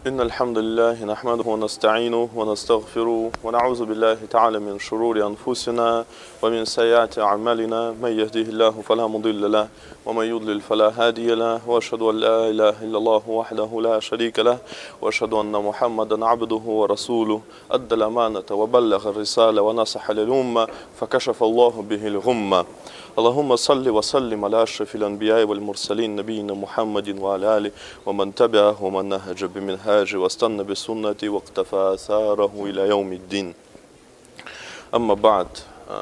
إن الحمد لله نحمده ونستعينه ونستغفره ونعوذ بالله تعالى من شرور أنفسنا ومن سيئات أعمالنا من يهده الله فلا مضل له ومن يضلل فلا هادي له وأشهد أن لا إله إلا الله وحده لا شريك له وأشهد أن محمدا عبده ورسوله أدى الأمانة وبلغ الرسالة ونصح للأمة فكشف الله به الغمة. اللهم صل وسلم على أشرف الأنبياء والمرسلين نبينا محمد وعلى آله ومن تبعه ومن نهج بمنهاجه واستنى بسنته واقتفى آثاره إلى يوم الدين. Амма ба'д.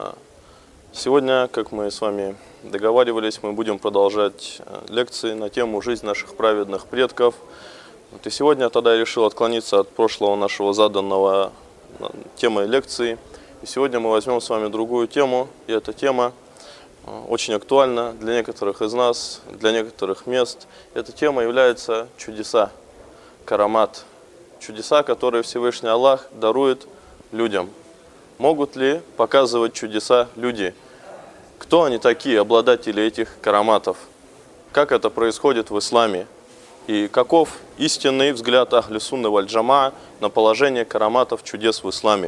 Сегодня, как мы с вами договаривались, мы будем продолжать лекции на тему «Жизнь наших праведных предков». И сегодня тогда я решил отклониться от прошлого нашего заданного темы лекции. И сегодня мы возьмем с вами другую тему, и эта тема очень актуальна для некоторых из нас, для некоторых мест. Эта тема является чудеса, карамат. Чудеса, которые Всевышний Аллах дарует людям. Могут ли показывать чудеса люди? Кто они такие, обладатели этих караматов? Как это происходит в исламе? И каков истинный взгляд Ахли Сунны валь Джамаа на положение караматов чудес в исламе?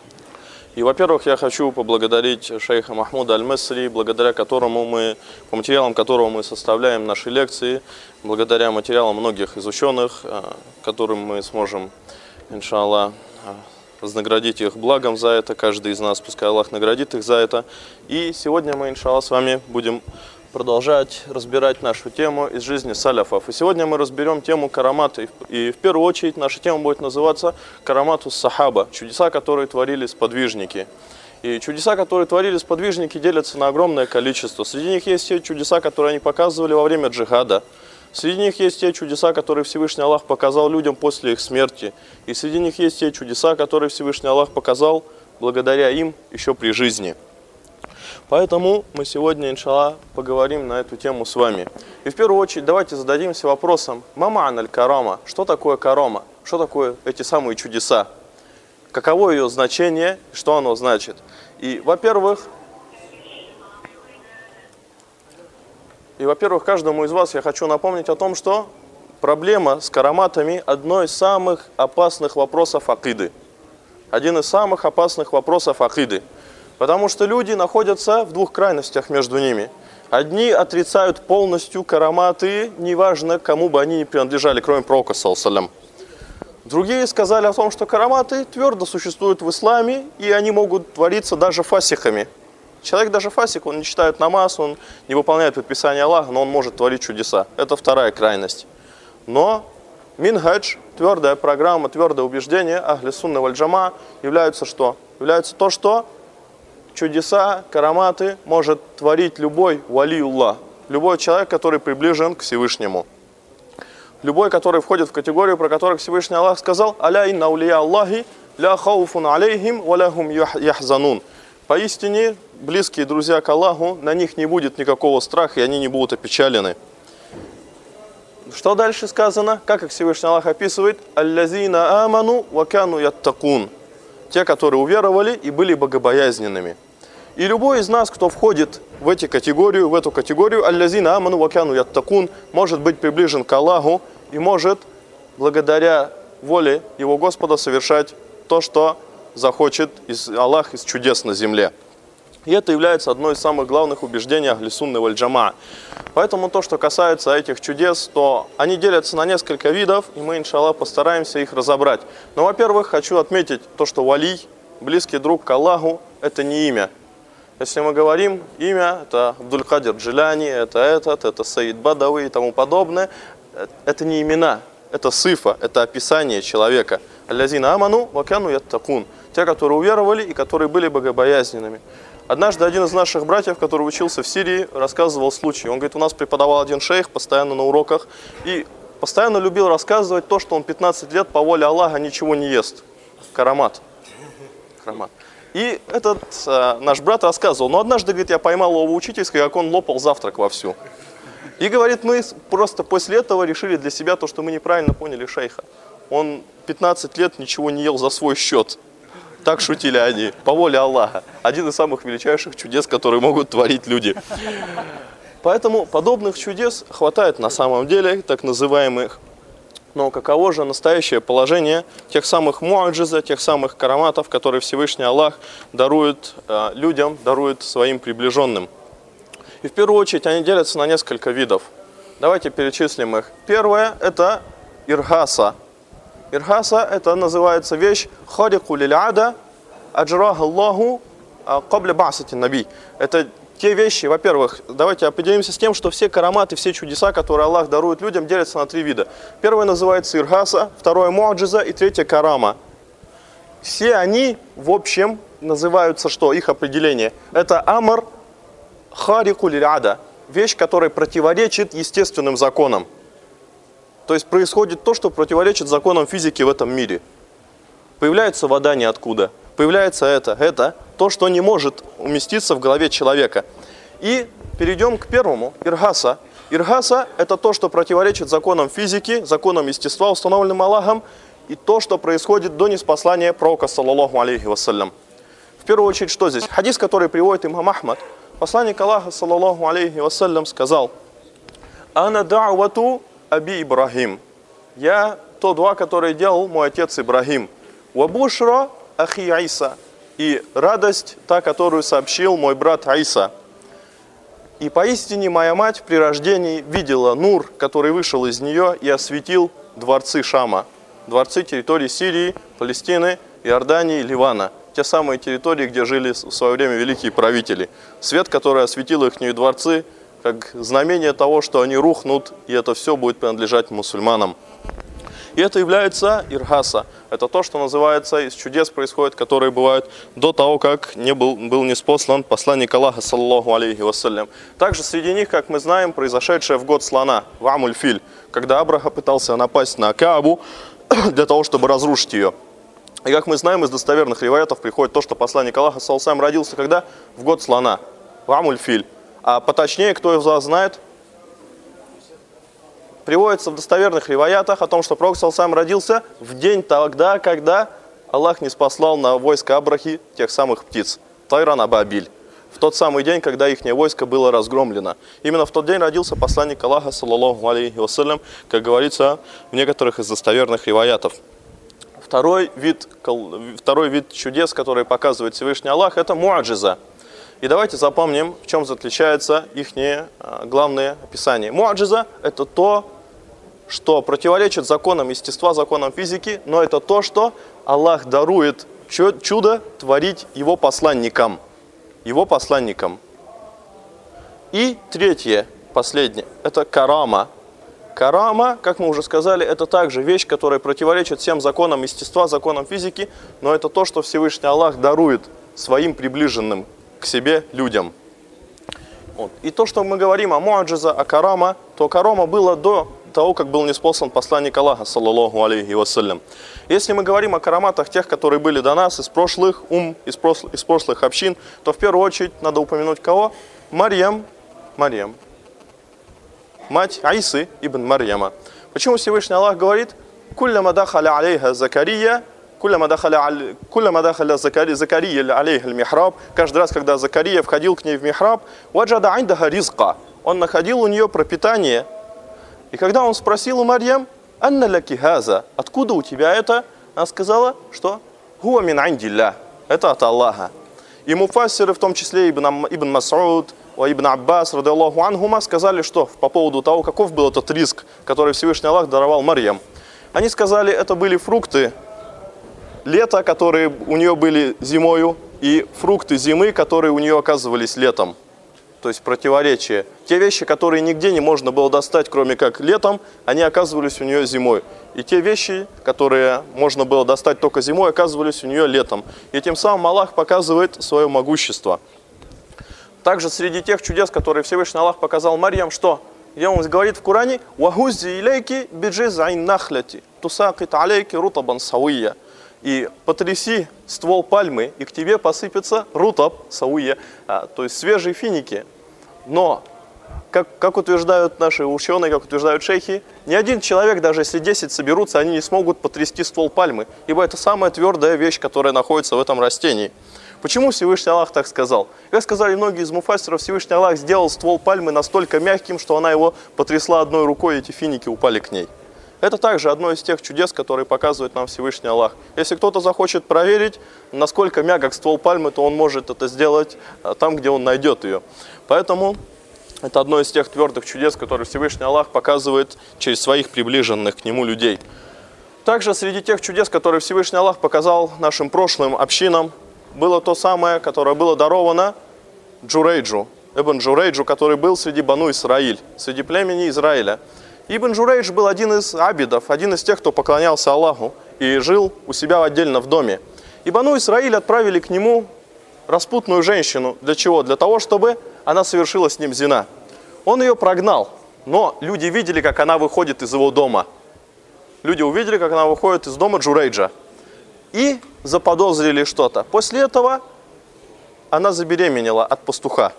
И, во-первых, я хочу поблагодарить шейха Махмуда Аль-Месри, благодаря которому по материалам которого мы составляем наши лекции, благодаря материалам многих из ученых, которым мы сможем, иншаллах, вознаградить их благом за это, каждый из нас, пускай Аллах наградит их за это. И сегодня мы, иншаллах, с вами будем продолжать разбирать нашу тему из жизни саляфов. И сегодня мы разберем тему карамата. И в первую очередь наша тема будет называться карамату сахаба, чудеса, которые творили сподвижники. И чудеса, которые творили сподвижники, делятся на огромное количество. Среди них есть те чудеса, которые они показывали во время джихада. Среди них есть те чудеса, которые Всевышний Аллах показал людям после их смерти. И среди них есть те чудеса, которые Всевышний Аллах показал благодаря им еще при жизни. Поэтому мы сегодня, иншаллах, поговорим на эту тему с вами. И в первую очередь давайте зададимся вопросом: мама'ан аль-карама, что такое карама? Что такое эти самые чудеса? Каково ее значение, что оно значит? И, во-первых, каждому из вас я хочу напомнить о том, что проблема с караматами – одно из самых опасных вопросов акиды. Один из самых опасных вопросов акиды. Потому что люди находятся в двух крайностях между ними. Одни отрицают полностью караматы, неважно, кому бы они ни принадлежали, кроме пророка, саллаллаху. Другие сказали о том, что караматы твердо существуют в исламе, и они могут твориться даже фасихами. Человек даже фасик, он не читает намаз, он не выполняет предписания Аллаха, но он может творить чудеса. Это вторая крайность. Но минхадж, твердая программа, твердое убеждение Ахли Сунны валь Джамаа является что? Является то, что чудеса, караматы может творить любой валиуллах, любой человек, который приближен к Всевышнему. Любой, который входит в категорию, про которых Всевышний Аллах сказал: «Аля инна аулия Аллахи ля хауфун алейхим ва лахум яхзанун». Поистине, близкие друзья к Аллаху, на них не будет никакого страха, и они не будут опечалены. Что дальше сказано? Как их Всевышний Аллах описывает? «Аллазина аману ва кану яттакун». Те, которые уверовали и были богобоязненными. И любой из нас, кто входит в эту категорию, аллазина аману ва кану яттакун, может быть приближен к Аллаху и может, благодаря воле его Господа, совершать то, что захочет Аллах из чудес на земле. И это является одной из самых главных убеждений Ахли Сунны валь Джамаа. Поэтому то, что касается этих чудес, то они делятся на несколько видов, и мы, иншаллах, постараемся их разобрать. Но, во-первых, хочу отметить то, что валий, близкий друг к Аллаху, это не имя. Если мы говорим имя, это Абдуль-Кадир Джиляни, это Саид Бадави и тому подобное, это не имена, это сифа, это описание человека. Аллазина аману ва кану яттакун. Те, которые уверовали и которые были богобоязненными. Однажды один из наших братьев, который учился в Сирии, рассказывал случай. Он говорит, у нас преподавал один шейх постоянно на уроках и постоянно любил рассказывать то, что он 15 лет по воле Аллаха ничего не ест. Карамат. И этот наш брат рассказывал, но однажды, говорит, я поймал его в учительской, как он лопал завтрак вовсю. И, говорит, мы просто после этого решили для себя то, что мы неправильно поняли шейха. Он 15 лет ничего не ел за свой счет. Так шутили они, по воле Аллаха. Один из самых величайших чудес, которые могут творить люди. Поэтому подобных чудес хватает на самом деле, так называемых Но каково же настоящее положение тех самых муаджиза, тех самых караматов, которые Всевышний Аллах дарует людям, дарует своим приближенным? И в первую очередь они делятся на несколько видов. Давайте перечислим их. Первое – это ирхаса. Ирхаса – это называется вещь «харику лиль-ада аджраха Аллаху кабля ба'сати наби». Это те вещи, во-первых, давайте определимся с тем, что все караматы, все чудеса, которые Аллах дарует людям, делятся на три вида. Первое называется ирхаса, второе муаджиза и третье карама. Все они, в общем, называются что? Их определение. Это амар харику лиль-ада, вещь, которая противоречит естественным законам. То есть происходит то, что противоречит законам физики в этом мире. Появляется вода ниоткуда, появляется это, то, что не может уместиться в голове человека. И перейдем к первому, ирхаса. Ирхаса – это то, что противоречит законам физики, законам естества, установленным Аллахом, и то, что происходит до ниспослания пророка, саллаллаху алейхи вассалям. В первую очередь, что здесь? Хадис, который приводит имам Ахмад. Посланник Аллаха, саллаллаху алейхи вассалям, сказал: «Ана да'вату аби Ибрахим». Я то дуа, которое делал мой отец Ибрахим. «Ва бушра ахи Иса». И радость, та, которую сообщил мой брат Иса. И поистине моя мать при рождении видела нур, который вышел из нее и осветил дворцы Шама. Дворцы территории Сирии, Палестины, Иордании, Ливана. Те самые территории, где жили в свое время великие правители. Свет, который осветил их дворцы, как знамение того, что они рухнут, и это все будет принадлежать мусульманам. И это является ирхаса. Это то, что называется, из чудес происходит, которые бывают до того, как был ниспослан посланник Аллаха, саллаллаху алейхи вассалям. Также среди них, как мы знаем, произошедшее в год слона, в Амуль-Филь, когда Абраха пытался напасть на Каабу для того, чтобы разрушить ее. И как мы знаем, из достоверных риваятов приходит то, что посланник Аллаха, саллаллаху алейхи вассалям, родился когда? В год слона, в Амуль-Филь. А поточнее, кто его знает? Приводится в достоверных риваятах о том, что пророк саллаллаху алейхи вассалям родился в день тогда, когда Аллах ниспослал на войско Абрахи тех самых птиц, Тайран Абабиль. В тот самый день, когда их войско было разгромлено. Именно в тот день родился посланник Аллаха, саллаллаху алейхи вассалям, как говорится в некоторых из достоверных риваятов. Второй вид чудес, который показывает Всевышний Аллах, это муаджиза. И давайте запомним, в чем заключается их главное описание. Муаджиза – это то, что противоречит законам естества, законам физики, но это то, что Аллах дарует чудо творить его посланникам. Его посланникам. И третье, последнее, это карама. Карама, как мы уже сказали, это также вещь, которая противоречит всем законам естества, законам физики, но это то, что Всевышний Аллах дарует своим приближенным к себе людям. Вот. И то, что мы говорим о муаджиза, о карама, то карама было до того, как был ниспослан посланник Аллаха, саллаллаху алейхи вассалям. Если мы говорим о караматах тех, которые были до нас, из прошлых из прошлых общин, то в первую очередь надо упомянуть кого? Марьям, мать Исы ибн Марьяма. Почему Всевышний Аллах говорит: «Кулляма дахаля алейха Закария», «Кулляма дахаля Закария алейха аль-михраб», каждый раз, когда Закария входил к ней в михраб, «Ваджада айндаха ризка», он находил у нее пропитание. И когда он спросил у Марьям: «Анна лаки хаза», откуда у тебя это? Она сказала, что «Хуа мин айндилля», это от Аллаха. И муфассиры, в том числе Ибн Мас'уд, Ибн Аббас, радиаллаху анхума, сказали, что по поводу того, каков был этот ризк, который Всевышний Аллах даровал Марьям. Они сказали, это были фрукты лета, которые у нее были зимою, и фрукты зимы, которые у нее оказывались летом. То есть противоречие. Те вещи, которые нигде не можно было достать, кроме как летом, они оказывались у нее зимой. И те вещи, которые можно было достать только зимой, оказывались у нее летом. И тем самым Аллах показывает свое могущество. Также среди тех чудес, которые Всевышний Аллах показал Марьям, что? Где он говорит в Коране: «Вахуззи илейки биджиз'ин нахляти, тусакит алейки рутабан сауия». И потряси ствол пальмы, и к тебе посыпется рутаб сауия, то есть свежие финики. Но, как утверждают наши ученые, как утверждают шейхи, ни один человек, даже если 10 соберутся, они не смогут потрясти ствол пальмы, ибо это самая твердая вещь, которая находится в этом растении. Почему Всевышний Аллах так сказал? Как сказали многие из муфассиров, Всевышний Аллах сделал ствол пальмы настолько мягким, что она его потрясла одной рукой, и эти финики упали к ней. Это также одно из тех чудес, которые показывает нам Всевышний Аллах. Если кто-то захочет проверить, насколько мягок ствол пальмы, то он может это сделать там, где он найдет ее. Поэтому это одно из тех твердых чудес, которые Всевышний Аллах показывает через своих приближенных к Нему людей. Также среди тех чудес, которые Всевышний Аллах показал нашим прошлым общинам, было то самое, которое было даровано Джурейджу, Ибн Джурейджу, который был среди Бану Исраиль, среди племени Израиля. Ибн Джурейдж был один из абидов, один из тех, кто поклонялся Аллаху и жил у себя отдельно в доме. И Бану Исраиль отправили к нему распутную женщину. Для чего? Для того, чтобы она совершила с ним зина. Он ее прогнал, но люди видели, как она выходит из его дома. Люди увидели, как она выходит из дома Джурейджа и заподозрили что-то. После этого она забеременела от пастуха.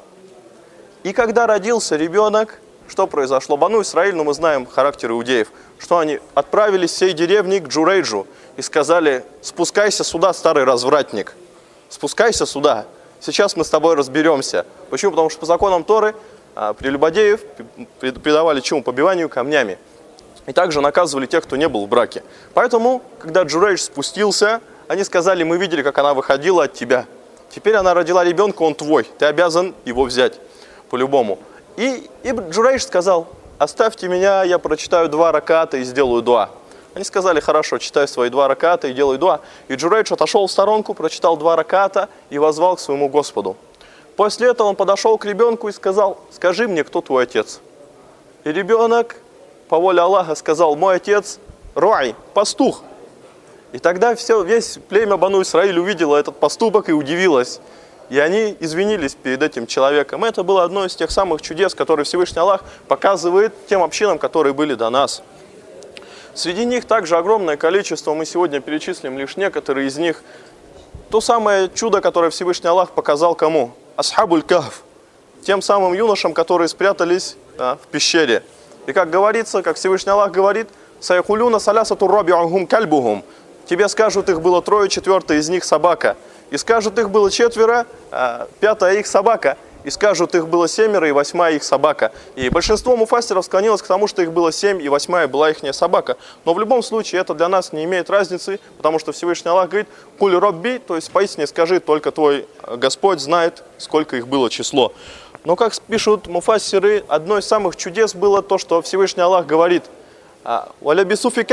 И когда родился ребенок, что произошло? Бану Исраиль, мы знаем характер иудеев, что они отправились всей деревни к Джурейджу и сказали: спускайся сюда, старый развратник, спускайся сюда, сейчас мы с тобой разберемся. Почему? Потому что по законам Торы прелюбодеев предавали чему? Побиванию камнями. И также наказывали тех, кто не был в браке. Поэтому, когда Джурейдж спустился, они сказали: мы видели, как она выходила от тебя. Теперь она родила ребенка, он твой, ты обязан его взять по-любому. И Джурейдж сказал: оставьте меня, я прочитаю 2 раката и сделаю дуа. Они сказали: хорошо, читай свои 2 раката и делай дуа. И Джурейдж отошел в сторонку, прочитал 2 раката и воззвал к своему Господу. После этого он подошел к ребенку и сказал: скажи мне, кто твой отец? И ребенок, по воле Аллаха, сказал: мой отец Руай, пастух. И тогда весь племя Бану Исраиль увидело этот поступок и удивилось. И они извинились перед этим человеком. Это было одно из тех самых чудес, которые Всевышний Аллах показывает тем общинам, которые были до нас. Среди них также огромное количество, мы сегодня перечислим лишь некоторые из них. То самое чудо, которое Всевышний Аллах показал кому? Асхабуль Кахф, тем самым юношам, которые спрятались в пещере. И как говорится, как Всевышний Аллах говорит: «Саяхулюна салясату рабиухум кальбухум». Тебе скажут, их было 3, 4 из них собака. И скажут, их было 4, 5 их собака. И скажут, их было 7, и 8 их собака. И большинство муфассиров склонилось к тому, что их было 7, и 8 была их собака. Но в любом случае это для нас не имеет разницы, потому что Всевышний Аллах говорит: «Куль робби», то есть поистине скажи, только твой Господь знает, сколько их было число. Но как пишут муфассиры, одно из самых чудес было то, что Всевышний Аллах говорит: они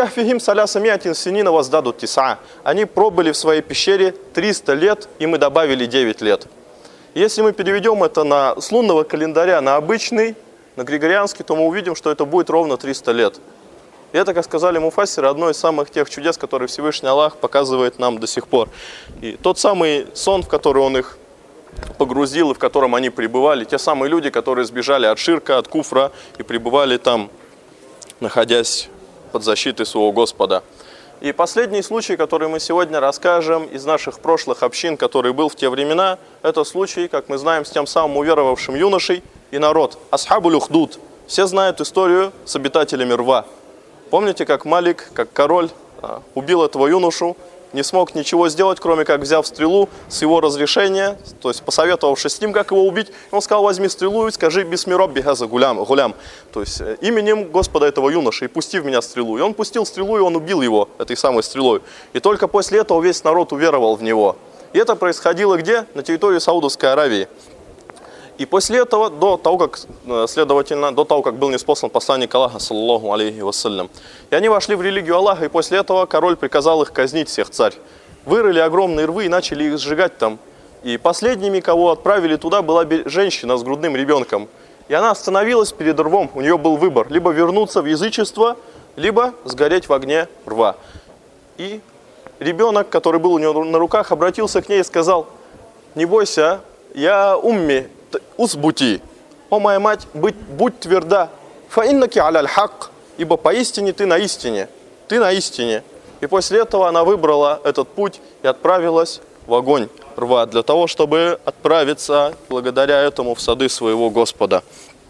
пробыли в своей пещере 300 лет, и мы добавили 9 лет. Если мы переведем это с лунного календаря на обычный, на григорианский, то мы увидим, что это будет ровно 300 лет. И это, как сказали муфассиры, одно из самых тех чудес, которые Всевышний Аллах показывает нам до сих пор. И тот самый сон, в который он их погрузил и в котором они пребывали, те самые люди, которые сбежали от ширка, от куфра и пребывали там, находясь под защитой своего Господа. И последний случай, который мы сегодня расскажем из наших прошлых общин, который был в те времена, это случай, как мы знаем, с тем самым уверовавшим юношей и народ. Асхабуль Ухдуд. Все знают историю с обитателями рва. Помните, как Малик, как король, убил этого юношу, не смог ничего сделать, кроме как взяв стрелу с его разрешения, то есть посоветовавшись с ним, как его убить, он сказал: возьми стрелу и скажи «Бисми Робби газа гулям», то есть именем Господа этого юноши, и пусти в меня стрелу. И он пустил стрелу, и он убил его этой самой стрелой. И только после этого весь народ уверовал в него. И это происходило где? На территории Саудовской Аравии. И после этого, до того, как был ниспослан посланник Аллаха, саллаллаху алейхи вассалям, и они вошли в религию Аллаха, и после этого король приказал их казнить, всех царь. Вырыли огромные рвы и начали их сжигать там. И последними, кого отправили туда, была женщина с грудным ребенком. И она остановилась перед рвом, у нее был выбор: либо вернуться в язычество, либо сгореть в огне рва. И ребенок, который был у нее на руках, обратился к ней и сказал: не бойся, я умми, усбути, о моя мать, будь тверда, фаиннаки аляль хак, ибо поистине ты на истине, ты на истине. И после этого она выбрала этот путь и отправилась в огонь рва, для того, чтобы отправиться благодаря этому в сады своего Господа.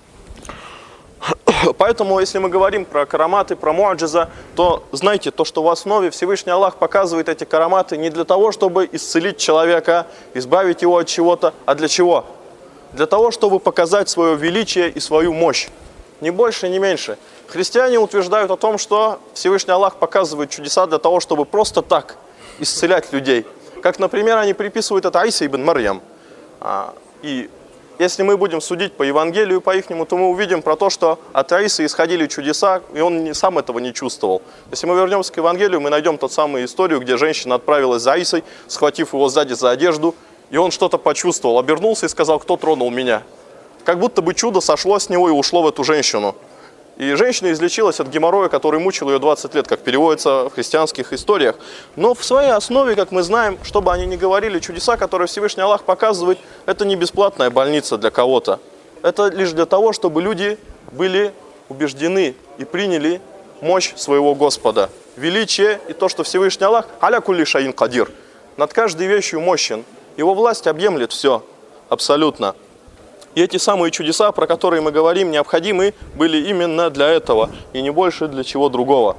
Поэтому, если мы говорим про караматы, про муаджиза, то знайте, то, что в основе Всевышний Аллах показывает эти караматы не для того, чтобы исцелить человека, избавить его от чего-то, а для чего? Для того, чтобы показать свое величие и свою мощь. Ни больше, ни меньше. Христиане утверждают о том, что Всевышний Аллах показывает чудеса для того, чтобы просто так исцелять людей. Как, например, они приписывают это Иса ибн Марьям. И если мы будем судить по Евангелию, по ихнему, то мы увидим про то, что от Исы исходили чудеса, и он сам этого не чувствовал. Если мы вернемся к Евангелию, мы найдем ту самую историю, где женщина отправилась за Исой, схватив его сзади за одежду, и он что-то почувствовал, обернулся и сказал: кто тронул меня? Как будто бы чудо сошло с него и ушло в эту женщину. И женщина излечилась от геморроя, который мучил ее 20 лет, как переводится в христианских историях. Но в своей основе, как мы знаем, что бы они ни говорили, чудеса, которые Всевышний Аллах показывает, это не бесплатная больница для кого-то. Это лишь для того, чтобы люди были убеждены и приняли мощь своего Господа. Величие и то, что Всевышний Аллах аля кулли шаин кадир, над каждой вещью мощен. Его власть объемлет все, абсолютно. И эти самые чудеса, про которые мы говорим, необходимы были именно для этого, и не больше для чего другого.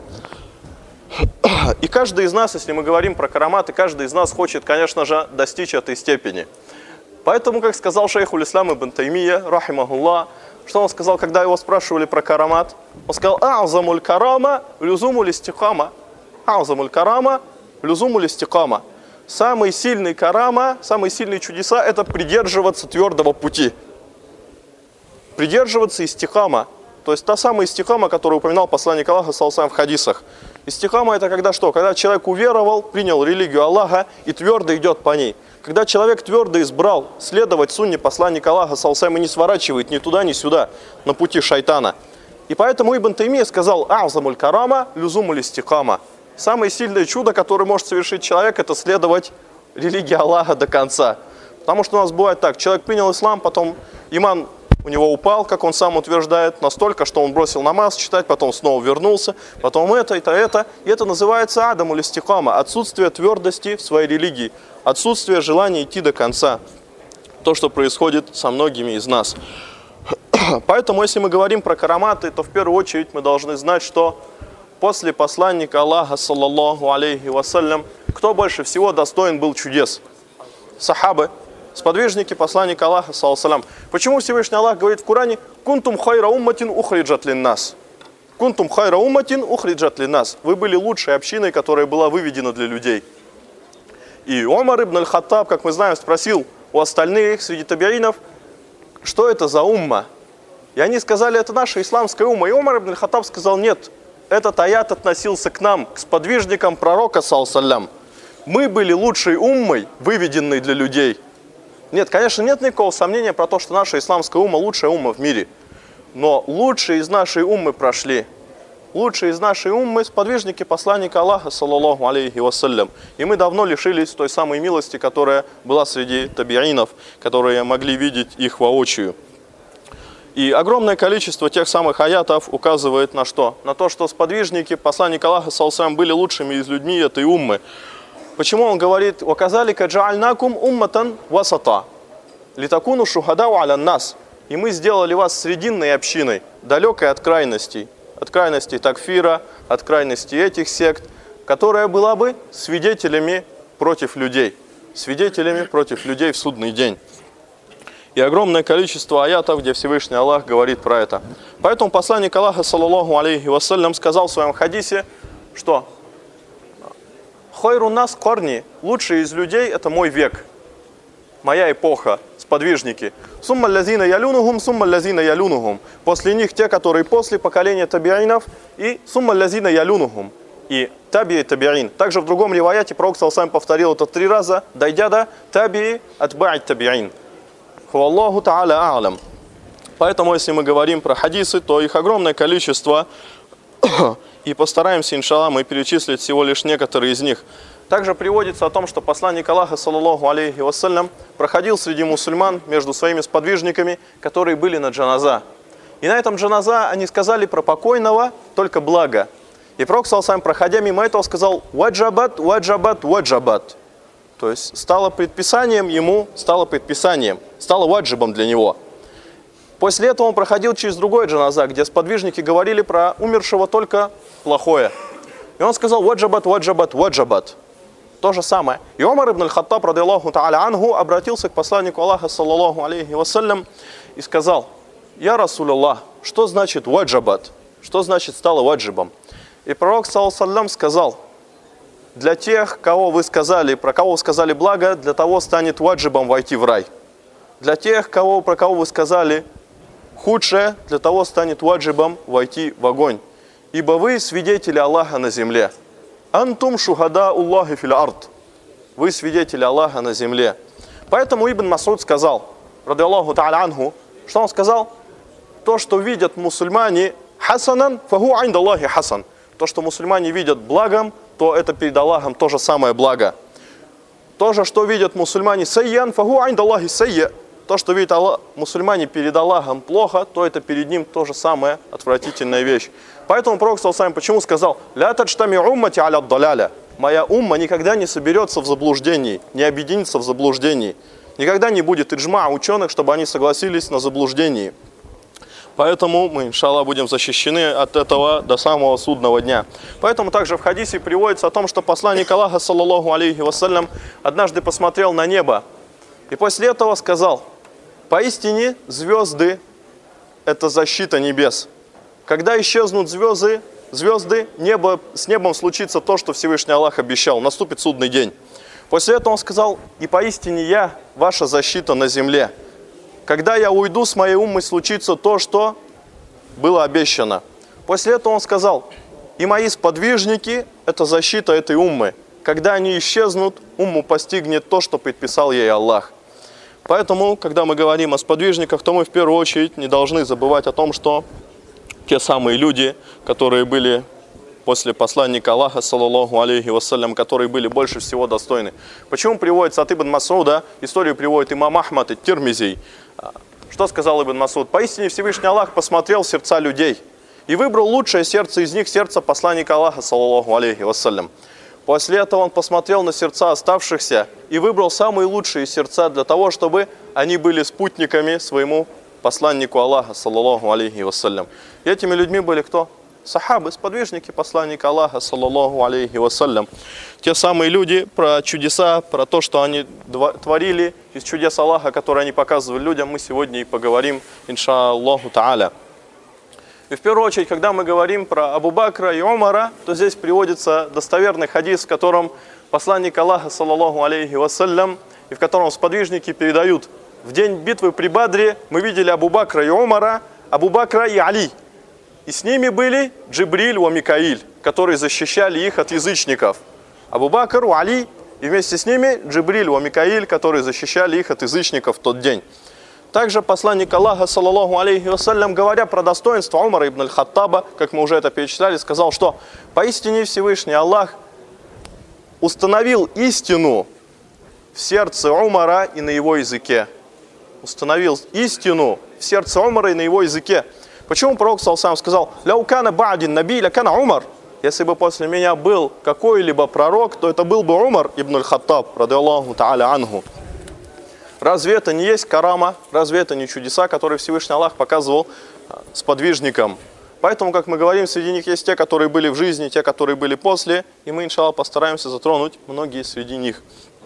И каждый из нас, если мы говорим про караматы, каждый из нас хочет, конечно же, достичь этой степени. Поэтому, как сказал шейхуль ислам ибн Таймия, рахимахуллах, что он сказал, когда его спрашивали про карамат? Он сказал: «А'замуль карама люзумуль истикама». «А'замуль карама люзумуль истикама». Самый сильный карама, самые сильные чудеса – это придерживаться твердого пути. Придерживаться истихама, то есть та самая истихама, которую упоминал посланник Аллаха саллаллаху в хадисах. Истихама — это когда что? Когда человек уверовал, принял религию Аллаха и твердо идет по ней. Когда человек твердо избрал следовать сунне посланника Аллаха саллаллаху и не сворачивает ни туда, ни сюда на пути шайтана. И поэтому Ибн Таймия сказал: «А'замуль карама люзумуль истихама». Самое сильное чудо, которое может совершить человек, это следовать религии Аллаха до конца. Потому что у нас бывает так: человек принял ислам, потом иман у него упал, как он сам утверждает, настолько, что он бросил намаз читать, потом снова вернулся, потом это. И это называется адамуль истикама, отсутствие твердости в своей религии, отсутствие желания идти до конца. То, что происходит со многими из нас. Поэтому, если мы говорим про караматы, то в первую очередь мы должны знать, что после посланника Аллаха, саллаллаху алейхи вассалям, кто больше всего достоин был чудес? Сахабы, сподвижники посланника Аллаха, саллаллаху. Почему Всевышний Аллах говорит в Коране: «Кунтум хайра умматин ухриджат линнас». «Кунтум хайра умматин ухриджат линнас». Вы были лучшей общиной, которая была выведена для людей. И Умар ибн аль-Хаттаб, как мы знаем, спросил у остальных среди табиинов, что это за умма. И они сказали: это наша исламская умма. И Умар ибн аль-Хаттаб сказал: нет, этот аят относился к нам, к сподвижникам пророка, саллаллаху. Мы были лучшей уммой, выведенной для людей. Нет, конечно, нет никакого сомнения про то, что наша исламская умма лучшая умма в мире. Но лучшие из нашей уммы прошли. Лучшие из нашей уммы сподвижники посланника Аллаха, саллаллаху алейхи вассалям. И мы давно лишились той самой милости, которая была среди табиинов, которые могли видеть их воочию. И огромное количество тех самых аятов указывает на что? На то, что сподвижники посланника Аллаха, саллаллаху, были лучшими из людьми этой уммы. Почему он говорит: «Ваказалика джаальнакум умматан васата, литакуну шухадау алян нас». И мы сделали вас срединной общиной, далекой от крайностей такфира, от крайностей этих сект, которая была бы свидетелями против людей в судный день. И огромное количество аятов, где Всевышний Аллах говорит про это. Поэтому посланник Аллаха, саллаллаху алейхи вассалям, сказал в своем хадисе, что «Хойру нас корни», лучшие из людей – это мой век, моя эпоха, сподвижники. «Сумма лязина ялюнухум, сумма лязина ялюнухум». После них те, которые после поколения табиинов, и «сумма лязина ялюнухум». И таби табиин. Также в другом риваяте пророк саллаллаху повторил это 3 раза, дойдя до таби атба'и табиин. Аллаху та'аля а'лам. Поэтому, если мы говорим про хадисы, то их огромное количество. И постараемся, иншаллах, мы перечислить всего лишь некоторые из них. Также приводится о том, что посланник Аллаха, саллаллаху алейхи вассалям, проходил среди мусульман между своими сподвижниками, которые были на джаназа. И на этом джаназа они сказали про покойного только благо. И пророк, саллаллаху, проходя мимо этого, сказал: «Ваджабат, ваджабат, ваджабат». То есть стало предписанием ему, стало ваджибом для него. После этого он проходил через другой джаназа, где сподвижники говорили про умершего только плохое. И он сказал: «Ваджабат, ваджабат, ваджабат». То же самое. И Умар ибн аль-Хаттаб, радиаллаху та'аля анху, обратился к посланнику Аллаха, саллаллаху алейхи вассалям, и сказал: «Я Расул Аллах, что значит ваджабат? Что значит стало ваджибом? И пророк, саллаллаху сказал: для тех, кого вы сказали, про кого вы сказали благо, для того станет ваджибом войти в рай. Для тех, про кого вы сказали худшее, для того станет ваджибом войти в огонь. Ибо вы свидетели Аллаха на земле. Антум шухада Аллахи фил ард. Вы свидетели Аллаха на земле. Поэтому Ибн Масуд сказал, радиаллаху та'аля анху, что он сказал? То, что видят мусульмане хасанан, фаху айнда Аллахи хасан. То, что мусульмане видят благом, то это перед Аллахом то же самое благо. То же, что видят мусульмане сайян, фаху айнда Аллахи сайя. То, что видят мусульмане перед Аллахом плохо, то это перед ним то же самое отвратительная вещь. Поэтому пророк саллаллаху почему сказал: «Ля таджтами уммати аля даляля». Моя умма никогда не соберется в заблуждении, не объединится в заблуждении. Никогда не будет иджма ученых, чтобы они согласились на заблуждении. Поэтому мы, иншаллах, будем защищены от этого до самого судного дня. Поэтому также в хадисе приводится о том, что посланник Аллаха, саллаллаху алейхи вассалям, однажды посмотрел на небо и после этого сказал: «Поистине звезды – это защита небес. Когда исчезнут звезды, с небом случится то, что Всевышний Аллах обещал, наступит судный день». После этого он сказал: «И поистине я ваша защита на земле. Когда я уйду, с моей уммой случится то, что было обещано». После этого он сказал: «И мои сподвижники – это защита этой уммы. Когда они исчезнут, умму постигнет то, что предписал ей Аллах». Поэтому, когда мы говорим о сподвижниках, то мы в первую очередь не должны забывать о том, что те самые люди, которые были после посланника Аллаха, саллаллаху алейхи вассалям, которые были больше всего достойны. Почему приводится от Ибн Масуда, историю приводит имам Ахмад и Тирмизий. Что сказал Ибн Масуд? «Поистине Всевышний Аллах посмотрел в сердца людей и выбрал лучшее сердце из них, сердце посланника Аллаха, саллаллаху алейхи вассалям. После этого он посмотрел на сердца оставшихся и выбрал самые лучшие сердца для того, чтобы они были спутниками своему посланнику Аллаха, саллаллаху алейхи вассалям». И этими людьми были кто? Сахабы, сподвижники посланника Аллаха, саллаллаху алейхи вассалям. Те самые люди, про чудеса, про то, что они творили, из чудес Аллаха, которые они показывали людям, мы сегодня и поговорим, иншаллаху та'аля. И в первую очередь, когда мы говорим про Абу Бакра и Умара, то здесь приводится достоверный хадис, в котором посланник Аллаха, саллаллаху алейхи вассалям, и в котором сподвижники передают: в день битвы при Бадре мы видели Абу Бакра и Умара, Абу Бакра и Али. И с ними были Джибриль и Микаиль, которые защищали их от язычников. Абу Бакр, Али, и вместе с ними Джибриль и Микаиль, которые защищали их от язычников в тот день. Также посланник Аллаха, саллаллаху алейхи вассалям, говоря про достоинство Умара ибн аль-Хаттаба, как мы уже это перечисляли, сказал, что поистине Всевышний Аллах установил истину в сердце Умара и на его языке. Установил истину в сердце Умара и на его языке. Почему пророк саллаллаху сказал: «Ляукана ба'дин наби лякана Умар». Если бы после меня был какой-либо пророк, то это был бы Умар ибн аль-Хаттаб, радиаллаху та'аля анху. Разве это не есть карама? Разве это не чудеса, которые Всевышний Аллах показывал сподвижникам? Поэтому, как мы говорим, среди них есть те, которые были в жизни, те, которые были после, и мы, иншаллах, постараемся затронуть многие среди них.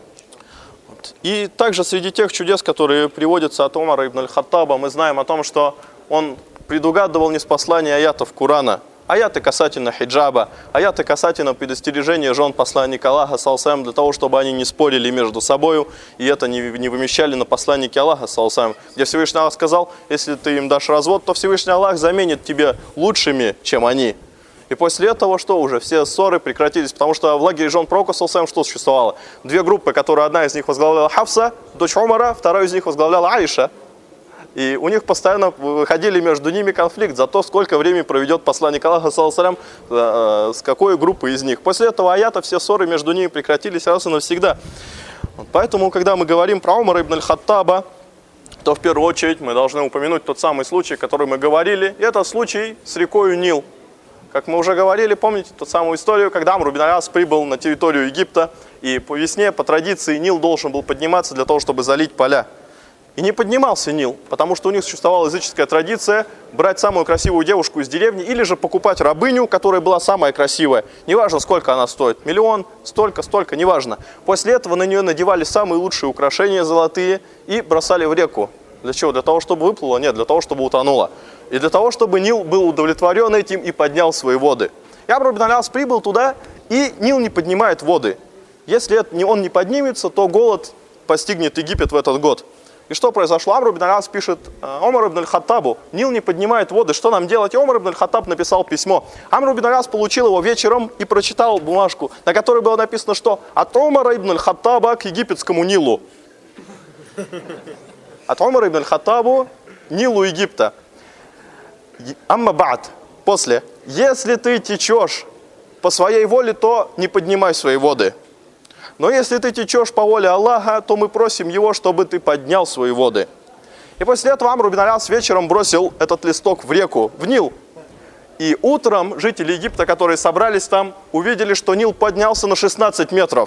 И также среди тех чудес, которые приводятся от Умара ибн аль-Хаттаба, мы знаем о том, что он предугадывал ниспослание аятов Корана. Аяты касательно хиджаба, аяты касательно предостережения жен посланника Аллаха, саллаллаху, для того, чтобы они не спорили между собой, и это не вымещали на посланнике Аллаха, саллаллаху, где Всевышний Аллах сказал: если ты им дашь развод, то Всевышний Аллах заменит тебе лучшими, чем они. И после этого что уже? Все ссоры прекратились, потому что в лагере жен пророка, саллаллаху, что существовало? Две группы, которые одна из них возглавляла Хафса, дочь Умара, вторая из них возглавляла Аиша. И у них постоянно выходили между ними конфликт за то, сколько времени проведет посланник Аллаха, саллаллаху, с какой группы из них. После этого аята все ссоры между ними прекратились раз и навсегда. Поэтому, когда мы говорим про Умара ибн аль-Хаттаба, то в первую очередь мы должны упомянуть тот самый случай, который мы говорили. И это случай с рекой Нил. Как мы уже говорили, помните ту самую историю, когда Амр ибн аль-Ас прибыл на территорию Египта, и по весне, по традиции, Нил должен был подниматься для того, чтобы залить поля. И не поднимался Нил, потому что у них существовала языческая традиция брать самую красивую девушку из деревни или же покупать рабыню, которая была самая красивая. Неважно, сколько она стоит, миллион, столько, неважно. После этого на нее надевали самые лучшие украшения золотые и бросали в реку. Для чего? Для того, чтобы выплыло? Нет, для того, чтобы утонуло. И для того, чтобы Нил был удовлетворен этим и поднял свои воды. И Амр ибн аль-Ас прибыл туда, и Нил не поднимает воды. Если он не поднимется, то голод постигнет Египет в этот год. И что произошло? Амр ибн аль-Ас пишет Омар ибн аль-Хаттабу: Нил не поднимает воды, что нам делать? И Омар ибн аль-Хаттаб написал письмо. Амр ибн аль-Ас получил его вечером и прочитал бумажку, на которой было написано, что от Омара ибн аль-Хаттаба к египетскому Нилу. От Омара ибн аль-Хаттабу Нилу Египта. Амма ба'д. После. Если ты течешь по своей воле, то не поднимай свои воды. Но если ты течешь по воле Аллаха, то мы просим Его, чтобы ты поднял свои воды. И после этого Амр ибн аль-Ас вечером бросил этот листок в реку, в Нил. И утром жители Египта, которые собрались там, увидели, что Нил поднялся на 16 метров.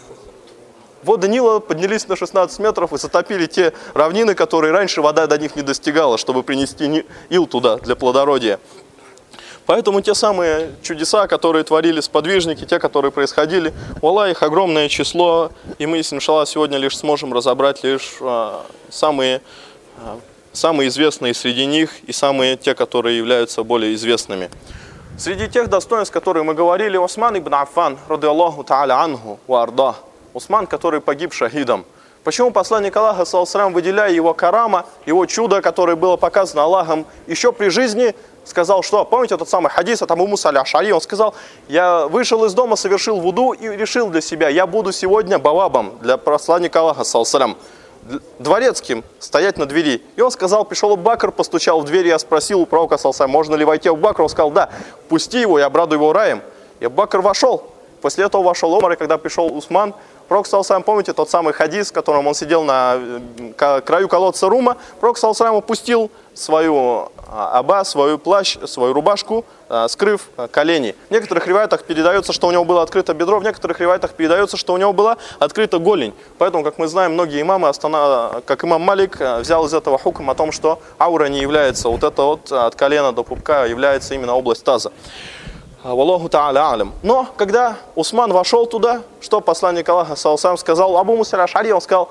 Воды Нила поднялись на 16 метров и затопили те равнины, которые раньше вода до них не достигала, чтобы принести ил туда для плодородия. Поэтому те самые чудеса, которые творили сподвижники, те, которые происходили, Аллах, их огромное число, и мы, иншаллах, сегодня лишь сможем разобрать лишь самые известные среди них и самые те, которые являются более известными. Среди тех достоинств, которые мы говорили, Усман ибн Аффан, ради Аллаху та'аля анху ва арда, Усман, который погиб шахидом. Почему посланник Аллаха, саллаллаху, выделяя его карама, его чудо, которое было показано Аллахом еще при жизни, сказал, что, помните тот самый хадис от Абу Муса аль-Аш'ари, он сказал: я вышел из дома, совершил вуду и решил для себя, я буду сегодня бавабом для посланника Аллаха, саллаллаху, дворецким, стоять на двери. И он сказал, пришел Абу Бакр, постучал в дверь, я спросил у пророка, саллаллаху, можно ли войти Абу Бакр, он сказал, да, пусти его, я обрадую его раем. И Абу Бакр вошел. После этого вошел Омар, и когда пришел Усман, пророк, саллаллаху, помните тот самый хадис, в котором он сидел на краю колодца Рума, пророк, саллаллаху, опустил свою аба, свою плащ, свою рубашку, скрыв колени. В некоторых риваятах передается, что у него было открыто бедро, в некоторых риваятах передается, что у него была открыта голень. Поэтому, как мы знаем, многие имамы, как имам Малик, взял из этого хукм о том, что аура не является, вот это вот от колена до пупка является именно область таза. Валлаху та'аля алям. Но когда Усман вошел туда, что посланник Аллаха, саллаллаху, сказал Абу Муса аль-Аш'ари, он сказал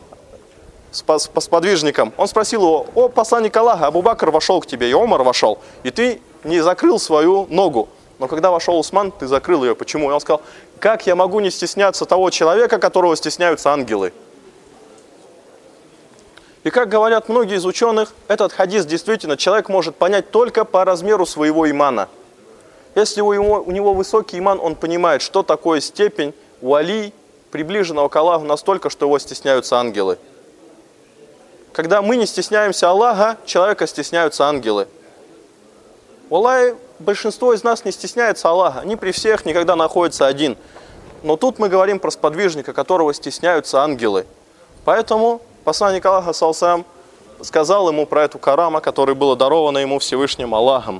с подвижником, он спросил его: о, посланник Аллаха, Абу Бакр вошел к тебе, и Омар вошел, и ты не закрыл свою ногу. Но когда вошел Усман, ты закрыл ее. Почему? И он сказал: как я могу не стесняться того человека, которого стесняются ангелы? И как говорят многие из ученых, этот хадис действительно человек может понять только по размеру своего имана. Если у него высокий иман, он понимает, что такое степень уали, приближенного к Аллаху настолько, что его стесняются ангелы. Когда мы не стесняемся Аллаха, человека стесняются ангелы. Валлахи, большинство из нас не стесняется Аллаха, не при всех, никогда находится один. Но тут мы говорим про сподвижника, которого стесняются ангелы. Поэтому посланник Аллаха, саллаллаху, сказал ему про эту карама, которая была дарована ему Всевышним Аллахом.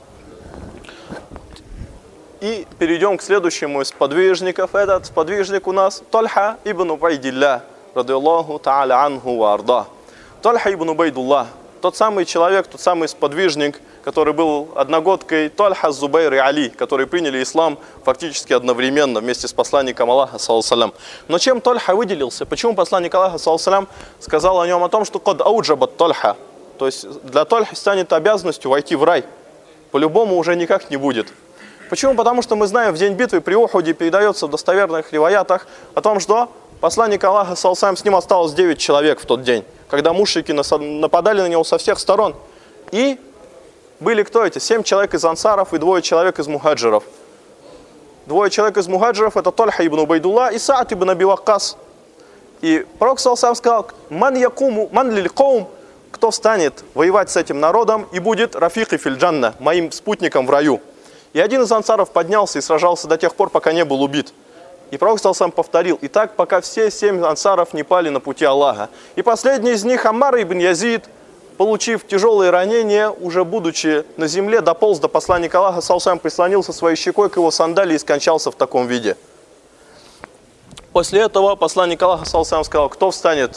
И перейдем к следующему из сподвижников. Этот сподвижник у нас Тальха ибн Убайдилля, ради Аллаху та'аля анху ва арда. Тальха ибн Убайдуллах, тот самый человек, тот самый сподвижник, который был одногодкой Тальха, Зубайр и Али, которые приняли ислам фактически одновременно вместе с посланником Аллаха, саллаллаху. Но чем Тальха выделился? Почему посланник Аллаха, саллаллаху, сказал о нем о том, что «Кад ауджабат Тальха», то есть для Тальхи станет обязанностью войти в рай. По-любому уже никак не будет. Почему? Потому что мы знаем, в день битвы при Ухуде передается в достоверных риваятах о том, что посланник Аллаха, саллаллаху, с ним осталось 9 человек в тот день, когда мушрики нападали на него со всех сторон. И были кто эти? 7 человек из ансаров и 2 человек из мухаджиров. 2 человек из мухаджиров — это Тальха ибн Убайдуллах и Саад ибн Аби Ваккас. И пророк, саллаллаху, сказал: «Ман якуму, ман лиль каум», кто встанет воевать с этим народом и будет рафихи фил джанна, моим спутником в раю. И один из ансаров поднялся и сражался до тех пор, пока не был убит. И пророк сам повторил: и так, пока все 7 ансаров не пали на пути Аллаха. И последний из них, Аммар ибн Язид, получив тяжелые ранения, уже будучи на земле, дополз до посланника Аллаха, саллаллаху, прислонился своей щекой к его сандалии и скончался в таком виде. После этого посланник Аллаха, саллаллаху, сказал: кто встанет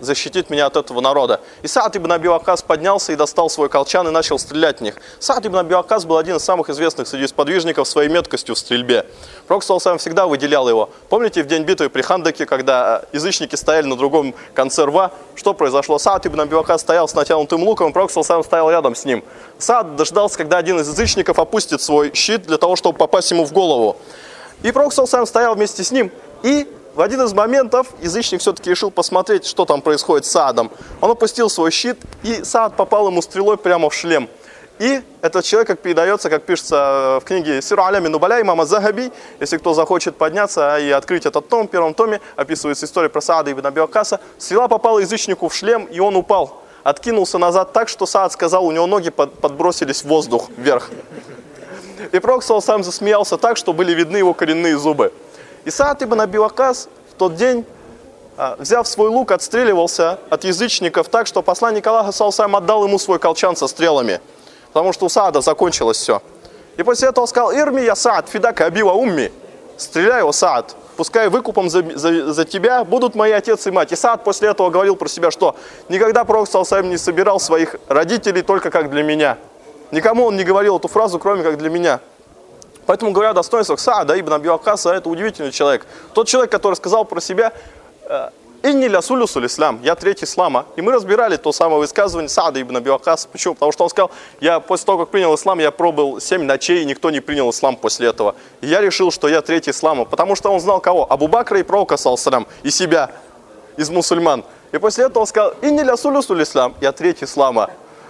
защитит меня от этого народа. И Саад ибн Аби Ваккас поднялся и достал свой колчан и начал стрелять в них. Саад ибн Аби Ваккас был один из самых известных среди сподвижников своей меткостью в стрельбе. Пророк ﷺ всегда выделял его. Помните в день битвы при Хандаке, когда язычники стояли на другом конце рва, что произошло? Саад ибн Аби Ваккас стоял с натянутым луком, и Пророк ﷺ стоял рядом с ним. Саад дождался, когда один из язычников опустит свой щит для того, чтобы попасть ему в голову. И Пророк ﷺ стоял вместе с ним, и в один из моментов язычник все-таки решил посмотреть, что там происходит с Саадом. Он опустил свой щит, и Саад попал ему стрелой прямо в шлем. И этот человек, как передается, как пишется в книге «Сиру алями нубаля» имама Захаби, если кто захочет подняться и открыть этот том, в первом томе описывается история про Саада ибн Аби Ваккаса, стрела попала язычнику в шлем, и он упал. Откинулся назад так, что Саад сказал, у него ноги подбросились в воздух вверх. И Пророк сам засмеялся так, что были видны его коренные зубы. И Саад ибн Аби Ваккас в тот день, взяв свой лук, отстреливался от язычников так, что посланник Аллаха саллаллаху отдал ему свой колчан со стрелами. Потому что у Саада закончилось все. И после этого он сказал: «Ирми я Саад, фидака аби ва умми». Стреляй, о Саад, пускай выкупом за тебя будут мои отец и мать. И Саад после этого говорил про себя, что никогда Пророк саллаллаху не собирал своих родителей только как для меня. Никому он не говорил эту фразу, кроме как для меня. Поэтому, говоря о достоинствах Саада ибн Аби Ваккаса, это удивительный человек. Тот человек, который сказал про себя: «Инни ля сулюсуль ислам», я третий ислама. И мы разбирали то самое высказывание Саада ибн Аби Ваккаса. Почему? Потому что он сказал: я после того, как принял ислам, я пробыл 7 ночей, и никто не принял ислам после этого. И я решил, что я третий ислама, потому что он знал кого? Абу Бакра и пророка, саллаллаху, и себя, из мусульман. И после этого он сказал: «Инни ля сулюсуль ислам», я третий ислама.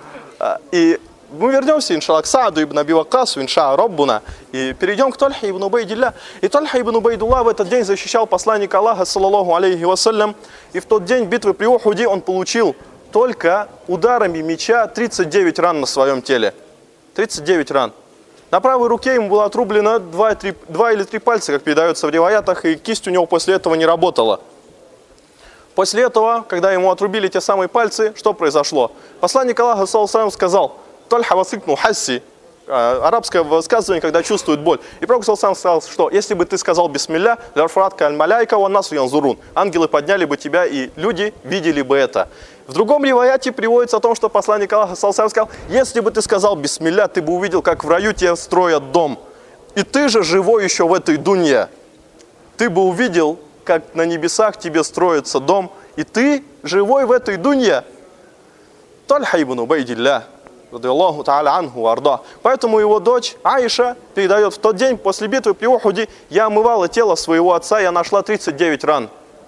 И мы вернемся, иншаллах, к Сааду ибн Аби Ваккасу, инша Раббуна, и перейдем к Тольхе ибн Убайдилля. И Тольха ибн Убайдулла в этот день защищал посланника Аллаха, саллаллаху алейхи вассалям, и в тот день битвы при Ухуде он получил только ударами меча 39 ран на своем теле. 39 ран. На правой руке ему было отрублено 2 или 3 пальца, как передается в риваятах, и кисть у него после этого не работала. После этого, когда ему отрубили те самые пальцы, что произошло? Посланник Аллаха, саллаллаху алейхи сказал: «Тольха васыкнул хасси», арабское высказывание, когда чувствует боль. И Пророк саллаллаху сказал, что если бы ты сказал бисмилля, лярфаратка аль-маляйка ва насу янзурун, ангелы подняли бы тебя, и люди видели бы это. В другом риваяте приводится о том, что посланник Аллаха саллаллаху сказал: если бы ты сказал бисмилля, ты бы увидел, как в раю тебе строят дом. И ты же живой еще в этой дунье. Ты бы увидел, как на небесах тебе строится дом, и ты живой в этой дунье. Тольха ибн Убайдилля, поэтому его дочь Аиша передает: в тот день после битвы при Ухуде я омывала тело своего отца, я нашла 39 ран,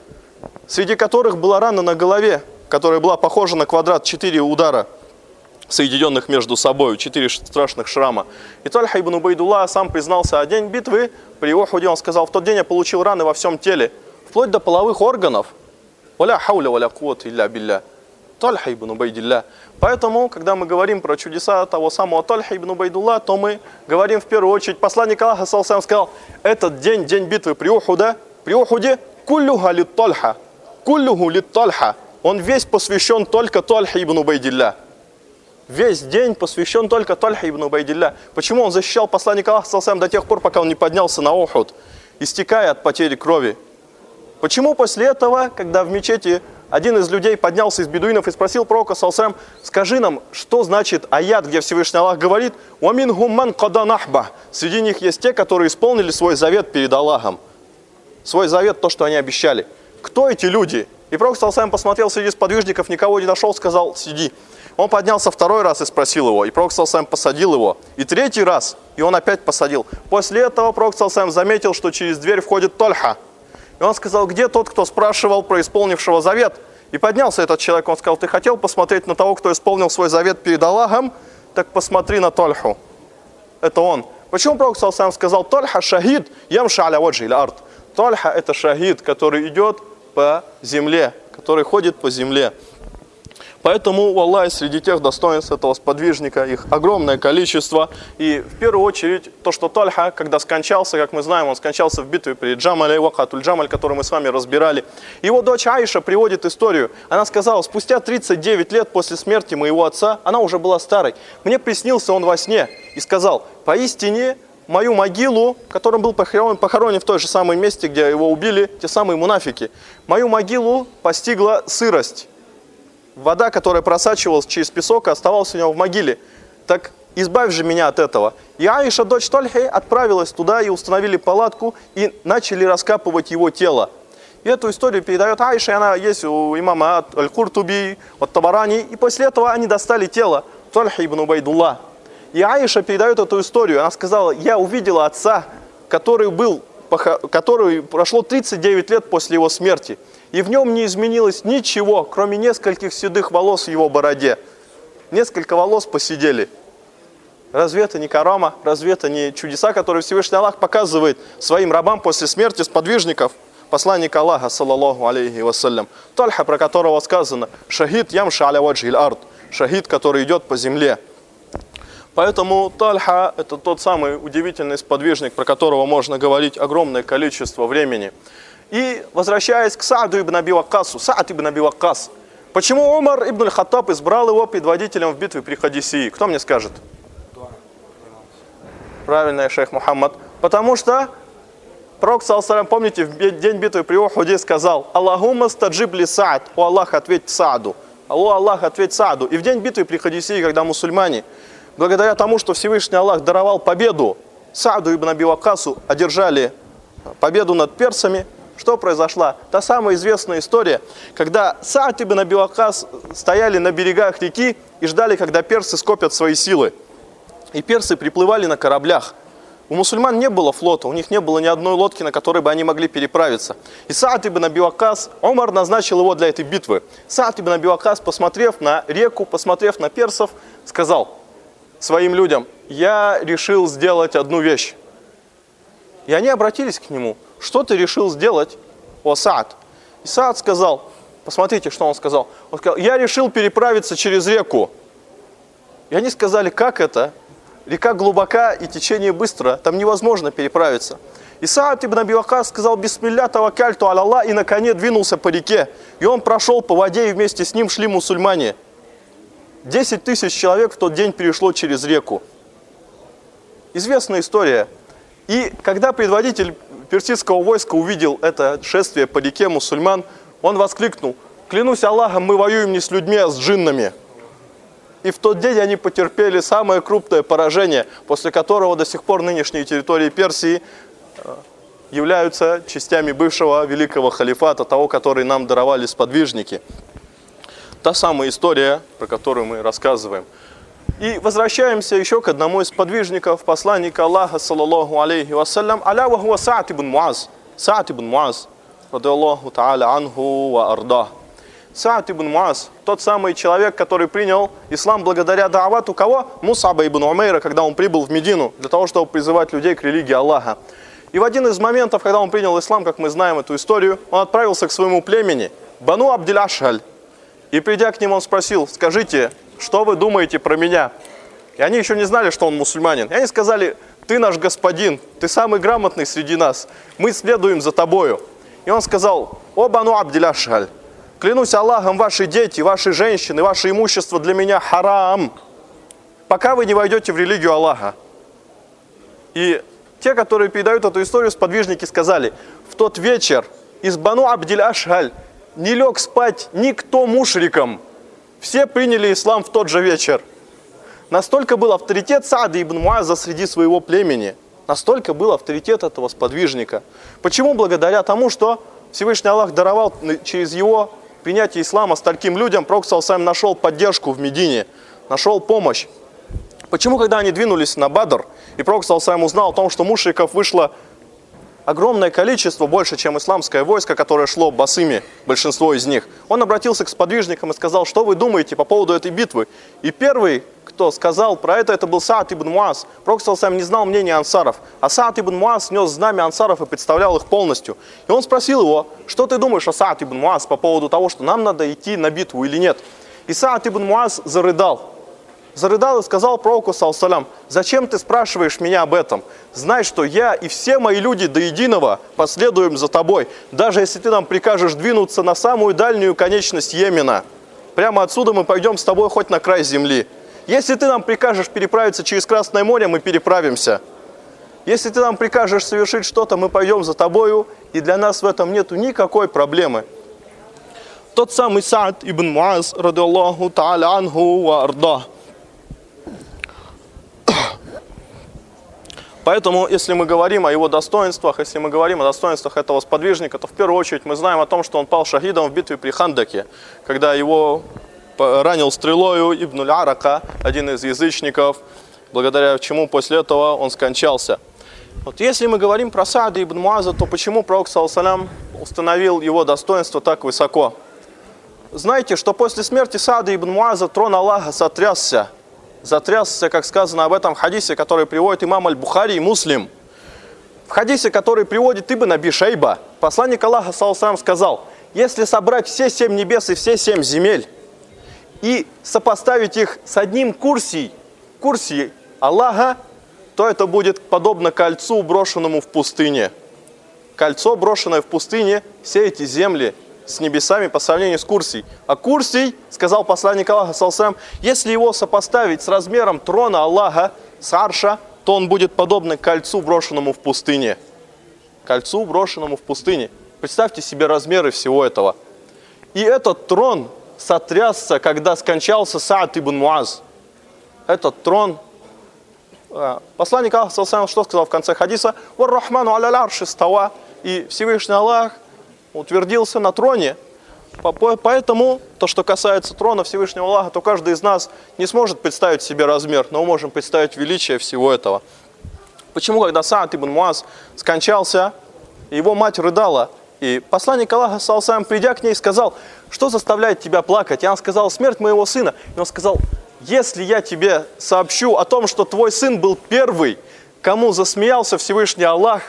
среди которых была рана на голове, которая была похожа на квадрат, 4 удара, соединенных между собой, 4 страшных шрама. И Тольха ибн Убайдулла сам признался: о день битвы при Ухуде, он сказал: в тот день я получил раны во всем теле, вплоть до половых органов. Валя хауля валя куввата илля билля. Тольха ибн Убайдилля. Поэтому, когда мы говорим про чудеса того самого Тольха ибн Убайдулла, то мы говорим в первую очередь: посланник Аллаха саллаллаху сказал: этот день, день битвы при Ухуде, куллюха лит Тольха, куллюху лит Тольха, он весь посвящен только Тольха ибн Убайдилля. Весь день посвящен только Тольха ибн Убайдилля. Почему он защищал посланника Аллаха саллаллаху до тех пор, пока он не поднялся на Ухуд, истекая от потери крови? Почему после этого, когда в мечети один из людей поднялся из бедуинов и спросил пророка, саллаллаху: скажи нам, что значит аят, где Всевышний Аллах говорит: «Уаминхум ман када нахба». Среди них есть те, которые исполнили свой завет перед Аллахом. Свой завет, то, что они обещали. Кто эти люди? И пророк, саллаллаху, посмотрел среди сподвижников, никого не нашел, сказал: сиди. Он поднялся второй раз и спросил его. И пророк, саллаллаху, посадил его. И третий раз, и он опять посадил. После этого пророк, саллаллаху, заметил, что через дверь входит Тольха. И он сказал: где тот, кто спрашивал про исполнившего завет? И поднялся этот человек, он сказал: ты хотел посмотреть на того, кто исполнил свой завет перед Аллахом? Так посмотри на Тольху. Это он. Почему пророк саллаллаху сказал: Тольха шахид ямша аля ваджи иль ард? Тольха — это шахид, который идет по земле, который ходит по земле. Поэтому, валлахи, среди тех достоинств этого сподвижника, их огромное количество. И в первую очередь то, что Тольха, когда скончался, как мы знаем, он скончался в битве при Джамале, Вакатуль Джамаль, которую мы с вами разбирали. Его дочь Аиша приводит историю. Она сказала: спустя 39 лет после смерти моего отца, она уже была старой, мне приснился он во сне и сказал: поистине мою могилу, которым был похоронен в той же самой месте, где его убили те самые мунафики, мою могилу постигла сырость. вода, которая просачивалась через песок, оставалась у него в могиле. Так избавь же меня от этого. И Аиша, дочь Тальхи, отправилась туда, и установили палатку, и начали раскапывать его тело. И эту историю передает Аиша, и она есть у имама Аль-Куртуби, от Табарани, и после этого они достали тело Тальхи ибн Убайдулла. И Аиша передает эту историю, она сказала: я увидела отца, который прошло 39 лет после его смерти, и в нем не изменилось ничего, кроме нескольких седых волос в его бороде. Несколько волос посидели. Разве это не карама? Разве это не чудеса, которые Всевышний Аллах показывает своим рабам после смерти сподвижников посланника Аллаха, саллаллаху алейхи вассалям? Тальха, про которого сказано: шахид ямша аля ваджхиль ард, шахид, который идет по земле. Поэтому Тальха – это тот самый удивительный сподвижник, про которого можно говорить огромное количество времени. И возвращаясь к Сааду ибн Аби Ваккасу, Саад ибн Аби Ваккас. Почему Умар ибн аль-Хаттаб избрал его предводителем в битве при Хадисии? Кто мне скажет? Правильно, шейх Мухаммад. Потому что пророк, саллаллаху, помните, в день битвы при Ухуде сказал: Аллахумма стаджиб ли Саад, о Аллах, ответь Сааду. О Аллах, ответь Сааду. И в день битвы при Хадисии, когда мусульмане, благодаря тому, что Всевышний Аллах даровал победу Сааду ибн Аби Ваккасу, одержали победу над персами, что произошла? Та самая известная история, когда Саад ибн Аби Ваккас стояли на берегах реки и ждали, когда персы скопят свои силы. И персы приплывали на кораблях. У мусульман не было флота, у них не было ни одной лодки, на которой бы они могли переправиться. И Саад ибн Аби Ваккас, Умар назначил его для этой битвы. Саад ибн Аби Ваккас, посмотрев на реку, посмотрев на персов, сказал своим людям: я решил сделать одну вещь. И они обратились к нему: что ты решил сделать, о Саад? И Саад сказал, посмотрите, что он сказал. Он сказал: я решил переправиться через реку. И они сказали: как это? Река глубока и течение быстро, там невозможно переправиться. И Саад ибн Аби Ваккас сказал: бисмилля таваккальту аля Аллах, и на коне двинулся по реке. И он прошел по воде, и вместе с ним шли мусульмане. 10 тысяч человек в тот день перешло через реку. Известная история. И когда предводитель персидского войска увидел это шествие по реке мусульман, он воскликнул: клянусь Аллахом, мы воюем не с людьми, а с джиннами. И в тот день они потерпели самое крупное поражение, после которого до сих пор нынешние территории Персии являются частями бывшего великого халифата, того, который нам даровали сподвижники. Та самая история, про которую мы рассказываем. И возвращаемся еще к одному из сподвижников посланника Аллаха, саллаллаху алейхи вассалям, аля ва хуа Саад ибн Муаз. Саад ибн Муаз, радиаллаху та'аля анху ва ардах. Саад ибн Муаз, тот самый человек, который принял ислам благодаря да'авату кого? Мусаба ибн Умейра, когда он прибыл в Медину, для того, чтобы призывать людей к религии Аллаха. И в один из моментов, когда он принял ислам, как мы знаем эту историю, он отправился к своему племени, Бану Абдиль-Ашхаль. И придя к ним, он спросил: скажите, что вы думаете про меня? И они еще не знали, что он мусульманин. И они сказали: ты наш господин, ты самый грамотный среди нас, мы следуем за тобою. И он сказал: о Бану Абдиль-Ашхаль, клянусь Аллахом, ваши дети, ваши женщины, ваше имущество для меня харам, пока вы не войдете в религию Аллаха. И те, которые передают эту историю, сподвижники сказали: в тот вечер из Бану Абдиль-Ашхаль не лег спать никто мушриком. Все приняли ислам в тот же вечер. Настолько был авторитет Саада ибн Муаза среди своего племени. Настолько был авторитет этого сподвижника. Почему? Благодаря тому, что Всевышний Аллах даровал через его принятие ислама стольким людям. Пророк саллаллаху нашел поддержку в Медине, нашел помощь. Почему, когда они двинулись на Бадр, и пророк саллаллаху узнал о том, что мушриков вышло огромное количество, больше, чем исламское войско, которое шло босыми, большинство из них, он обратился к сподвижникам и сказал: что вы думаете по поводу этой битвы? И первый, кто сказал про это был Саад ибн Муаз. Пророк саллаллаху не знал мнения ансаров, а Саад ибн Муаз нес знамя ансаров и представлял их полностью. И он спросил его: что ты думаешь о Саад ибн Муаз по поводу того, что нам надо идти на битву или нет? И Саад ибн Муаз зарыдал и сказал пророку, саллаллаху: зачем ты спрашиваешь меня об этом? Знай, что я и все мои люди до единого последуем за тобой, даже если ты нам прикажешь двинуться на самую дальнюю конечность Йемена. Прямо отсюда мы пойдем с тобой хоть на край земли. Если ты нам прикажешь переправиться через Красное море, мы переправимся. Если ты нам прикажешь совершить что-то, мы пойдем за тобою, и для нас в этом нету никакой проблемы. тот самый Саад ибн Муаз, ради Аллаху та'аля анху ва арда. Поэтому, если мы говорим о его достоинствах, если мы говорим о достоинствах этого сподвижника, то в первую очередь мы знаем о том, что он пал шахидом в битве при Хандаке, когда его ранил стрелою Ибн аль-Арака, один из язычников, благодаря чему после этого он скончался. Вот если мы говорим про Саада ибн Муаза, то почему пророк саллаллаху установил его достоинство так высоко? Знаете, что после смерти Саада ибн Муаза трон Аллаха затрясся, как сказано об этом в хадисе, который приводит имам аль-Бухари и Муслим. В хадисе, который приводит Ибн Аби Шайба, посланник Аллаха саллаллаху сказал: если собрать все 7 небес и все 7 земель и сопоставить их с одним курсией Аллаха, то это будет подобно кольцу, брошенному в пустыне. Кольцо, брошенное в пустыне, все эти земли с небесами по сравнению с курсией. А курсий, сказал посланник Аллаха саллаллаху, если его сопоставить с размером трона Аллаха, с арша, то он будет подобно кольцу, брошенному в пустыне. Кольцу, брошенному в пустыне. Представьте себе размеры всего этого. И этот трон сотрясся, когда скончался Саад ибн Муаз. Этот трон. Посланник Аллаха саллаллаху что сказал в конце хадиса? «Вар-Рахману аля арши става». И Всевышний Аллах утвердился на троне. Поэтому, то, что касается трона Всевышнего Аллаха, то каждый из нас не сможет представить себе размер, но мы можем представить величие всего этого. Почему, когда Саад ибн Муаз скончался, его мать рыдала, и посланник Аллаха, саллаллаху, придя к ней, сказал: что заставляет тебя плакать? И она сказала: смерть моего сына. И он сказал: если я тебе сообщу о том, что твой сын был первый, кому засмеялся Всевышний Аллах,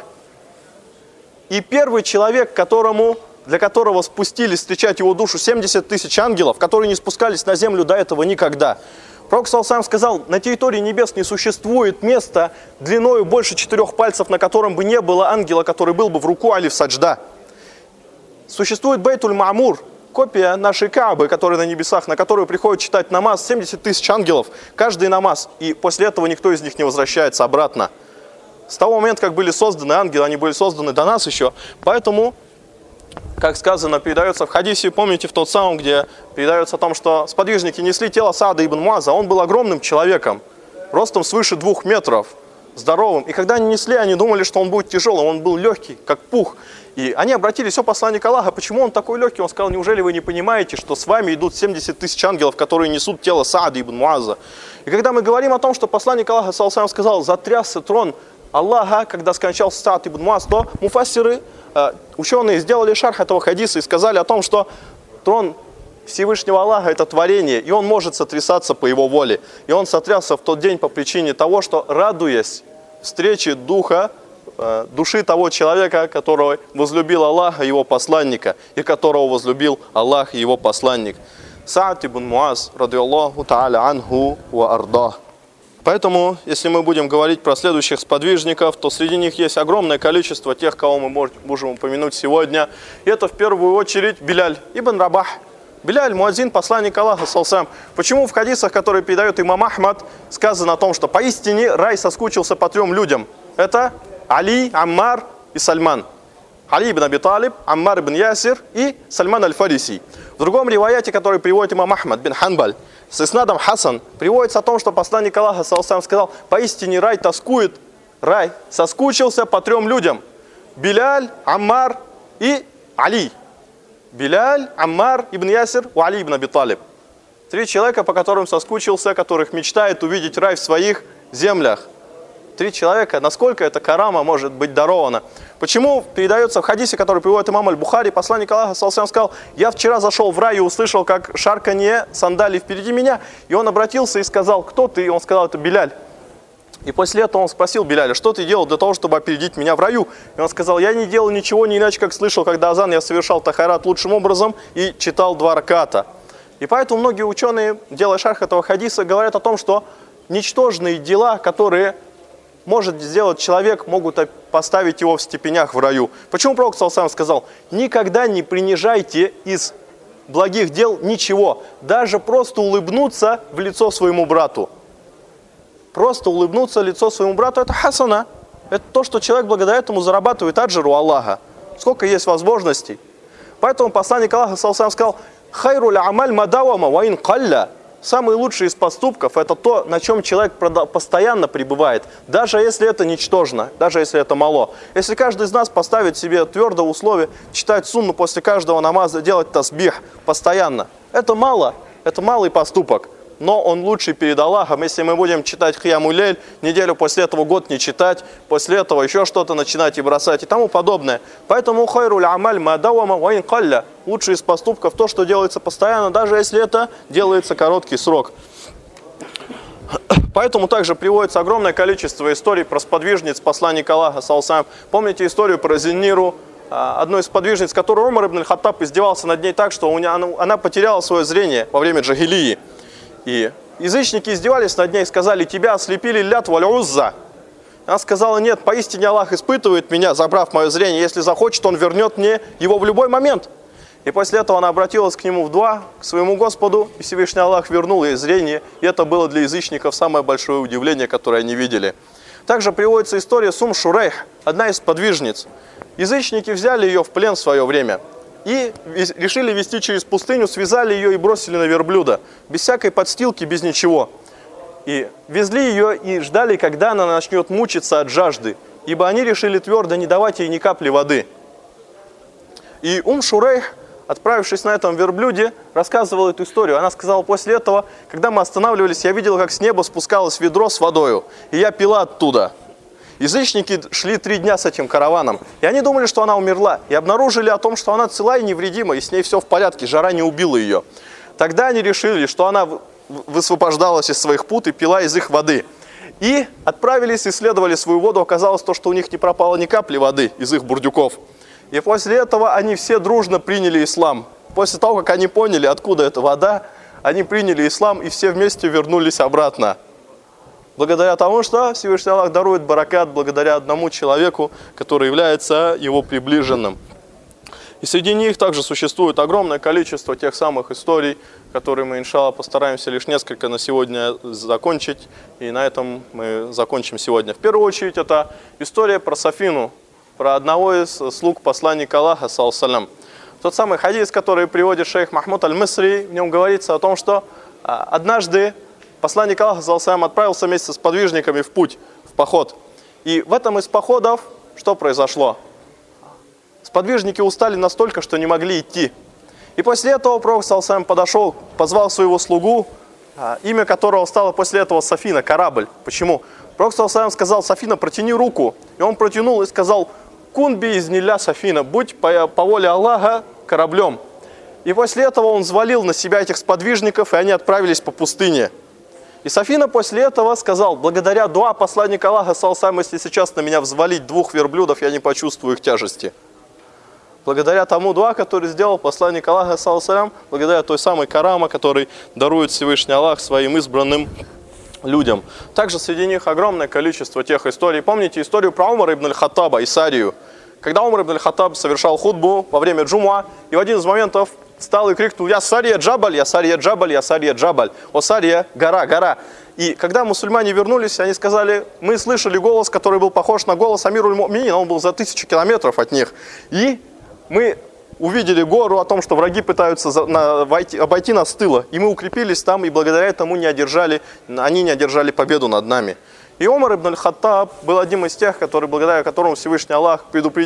и первый человек, для которого спустились встречать его душу 70 тысяч ангелов, которые не спускались на землю до этого никогда. Пророк саллаллаху сказал: на территории небес не существует места длиною больше 4 пальцев, на котором бы не было ангела, который был бы в руку али в саджда. Существует Бейтуль-Ма'мур, копия нашей Каабы, которая на небесах, на которую приходит читать намаз 70 тысяч ангелов, каждый намаз, и после этого никто из них не возвращается обратно. С того момента, как были созданы ангелы, они были созданы до нас еще, поэтому, как сказано, передается в хадисе, помните, в тот самом, где передается о том, что сподвижники несли тело Саада ибн Муаза, он был огромным человеком, ростом свыше 2 метров, здоровым, и когда они несли, они думали, что он будет тяжелым, он был легкий, как пух. И они обратились: о посланник Аллаха, почему он такой легкий? Он сказал: неужели вы не понимаете, что с вами идут 70 тысяч ангелов, которые несут тело Саада ибн Муаза? И когда мы говорим о том, что посланник Аллаха саллаллаху сказал: затрясся трон Аллаха, когда скончался Саад ибн Муаз, то муфассиры, ученые, сделали шарх этого хадиса и сказали о том, что трон Всевышнего Аллаха — это творение, и он может сотрясаться по его воле. И он сотрясся в тот день по причине того, что, радуясь встрече души того человека, которого возлюбил Аллах и его посланника, и которого возлюбил Аллах и его посланник. Саад ибн Муаз, ради Аллаху та'аля анху ва арда. Поэтому, если мы будем говорить про следующих сподвижников, то среди них есть огромное количество тех, кого мы можем упомянуть сегодня. И это в первую очередь Биляль ибн Рабах. Биляль, муаззин, посланник Аллаха, саллаллаху. Почему в хадисах, которые передает имам Ахмад, сказано о том, что поистине рай соскучился по 3 людям? Это Али, Аммар и Сальман. Али ибн Аби Талиб, Аммар ибн Ясир и Сальман аль-Фариси. В другом риваяте, который приводит имам Ахмад бин Ханбаль, с иснадом Хасан, приводится о том, что посланник Аллаха саллаллаху сказал: поистине рай соскучился по 3 людям: Биляль, Аммар и Али. Биляль, Аммар ибн Ясир и Али ибн Аби Талиб. 3 человека, по которым соскучился, которых мечтает увидеть рай в своих землях. 3 человека, насколько эта карама может быть дарована. Почему передается в хадисе, который приводит имам аль-Бухари, посланник Аллаха саллаллаху сказал: я вчера зашел в рай и услышал, как шарканье сандалий впереди меня, и он обратился и сказал: кто ты? И он сказал: это Биляль. И после этого он спросил Биляля: что ты делал для того, чтобы опередить меня в раю? И он сказал: я не делал ничего, не иначе, как слышал, когда азан, я совершал тахарат лучшим образом и читал 2 раката. И поэтому многие ученые, делая шарх этого хадиса, говорят о том, что ничтожные дела, которые может сделать человек, могут поставить его в степенях в раю. Почему пророк саллаллаху сказал: никогда не принижайте из благих дел ничего, даже просто улыбнуться в лицо своему брату. Просто улыбнуться в лицо своему брату — это хасана. Это то, что человек благодаря этому зарабатывает аджр у Аллаха. Сколько есть возможностей. Поэтому посланник Аллаха саллаллаху сказал: Хайруль амаль мадавама ва ин калля. Самый лучший из поступков – это то, на чем человек постоянно пребывает, даже если это ничтожно, даже если это мало. Если каждый из нас поставит себе твердое условие читать сунну после каждого намаза, делать тасбих постоянно, это мало, это малый поступок. Но он лучший перед Аллахом. Если мы будем читать Киямуль Лейль, неделю после этого год не читать, после этого еще что-то начинать и бросать и тому подобное. Поэтому хайруль амаль мадавама ва ин калля. Лучший из поступков то, что делается постоянно, даже если это делается короткий срок. Поэтому также приводится огромное количество историй про сподвижниц посланника Аллаха, саллаллаху. Помните историю про Зинниру, одну из сподвижниц, которой Умар ибн аль-Хаттаб издевался над ней так, что она потеряла свое зрение во время джахилии. И язычники издевались над ней и сказали: тебя ослепили Лят валь Узза. Она сказала: нет, поистине Аллах испытывает меня, забрав мое зрение. Если захочет, Он вернет мне его в любой момент. И после этого она обратилась к нему в дуа, к своему Господу, и Всевышний Аллах вернул ей зрение. И это было для язычников самое большое удивление, которое они видели. Также приводится история с Шурейх, одна из подвижниц. Язычники взяли ее в плен в свое время и решили вести через пустыню, связали ее и бросили на верблюда, без всякой подстилки, без ничего. И везли ее и ждали, когда она начнет мучиться от жажды, ибо они решили твердо не давать ей ни капли воды. И Шурейх, отправившись на этом верблюде, рассказывала эту историю. Она сказала: после этого, когда мы останавливались, я видела, как с неба спускалось ведро с водою, и я пила оттуда. Язычники шли 3 дня с этим караваном, и они думали, что она умерла, и обнаружили о том, что она цела и невредима, и с ней все в порядке, жара не убила ее. Тогда они решили, что она высвобождалась из своих пут и пила из их воды. И отправились, исследовали свою воду, оказалось то, что у них не пропало ни капли воды из их бурдюков. И после этого они все дружно приняли ислам. После того, как они поняли, откуда эта вода, они приняли ислам и все вместе вернулись обратно. Благодаря тому, что Всевышний Аллах дарует баракат, благодаря одному человеку, который является его приближенным. И среди них также существует огромное количество тех самых историй, которые мы, иншаллах, постараемся лишь несколько на сегодня закончить. И на этом мы закончим сегодня. В первую очередь, это история про Сафину, про одного из слуг посланника Аллаха, саллаллаху. Тот самый хадис, который приводит шейх Махмуд аль-Мисри, в нем говорится о том, что однажды посланник Аллаха, саллаллаху, отправился вместе с подвижниками в путь, в поход. И в этом из походов что произошло? Сподвижники устали настолько, что не могли идти. И после этого пророк, саллаллаху, подошел, позвал своего слугу, имя которого стало после этого Сафина, корабль. Почему? Пророк, саллаллаху, сказал: Сафина, протяни руку. И он протянул и сказал: кун би изнилля Сафина, будь по воле Аллаха кораблем. И после этого он взвалил на себя этих сподвижников, и они отправились по пустыне. И Сафина после этого сказал: благодаря дуа посланника Аллаха, саллаллаху, если сейчас на меня взвалить 2 верблюдов, я не почувствую их тяжести. Благодаря тому дуа, который сделал посланник Аллаха, саллаллаху, благодаря той самой карама, который дарует Всевышний Аллах своим избранным людям. Также среди них огромное количество тех историй. Помните историю про Умара ибн аль-Хаттаба и Сарию? Когда Умар ибн аль-Хаттаб совершал хутбу во время джумуа, и в один из моментов встал и крикнул: «Я Сария Джабаль, я Сария Джабаль, я Сария Джабаль». О, Сария, гора, гора. И когда мусульмане вернулись, они сказали: мы слышали голос, который был похож на голос Амируль Му'минин, он был за 1000 километров от них. И мы увидели гору о том, что враги пытаются обойти нас с тыла. И мы укрепились там, и благодаря этому они не одержали победу над нами. И Умар ибн аль-Хаттаб был одним из тех, благодаря которому Всевышний Аллах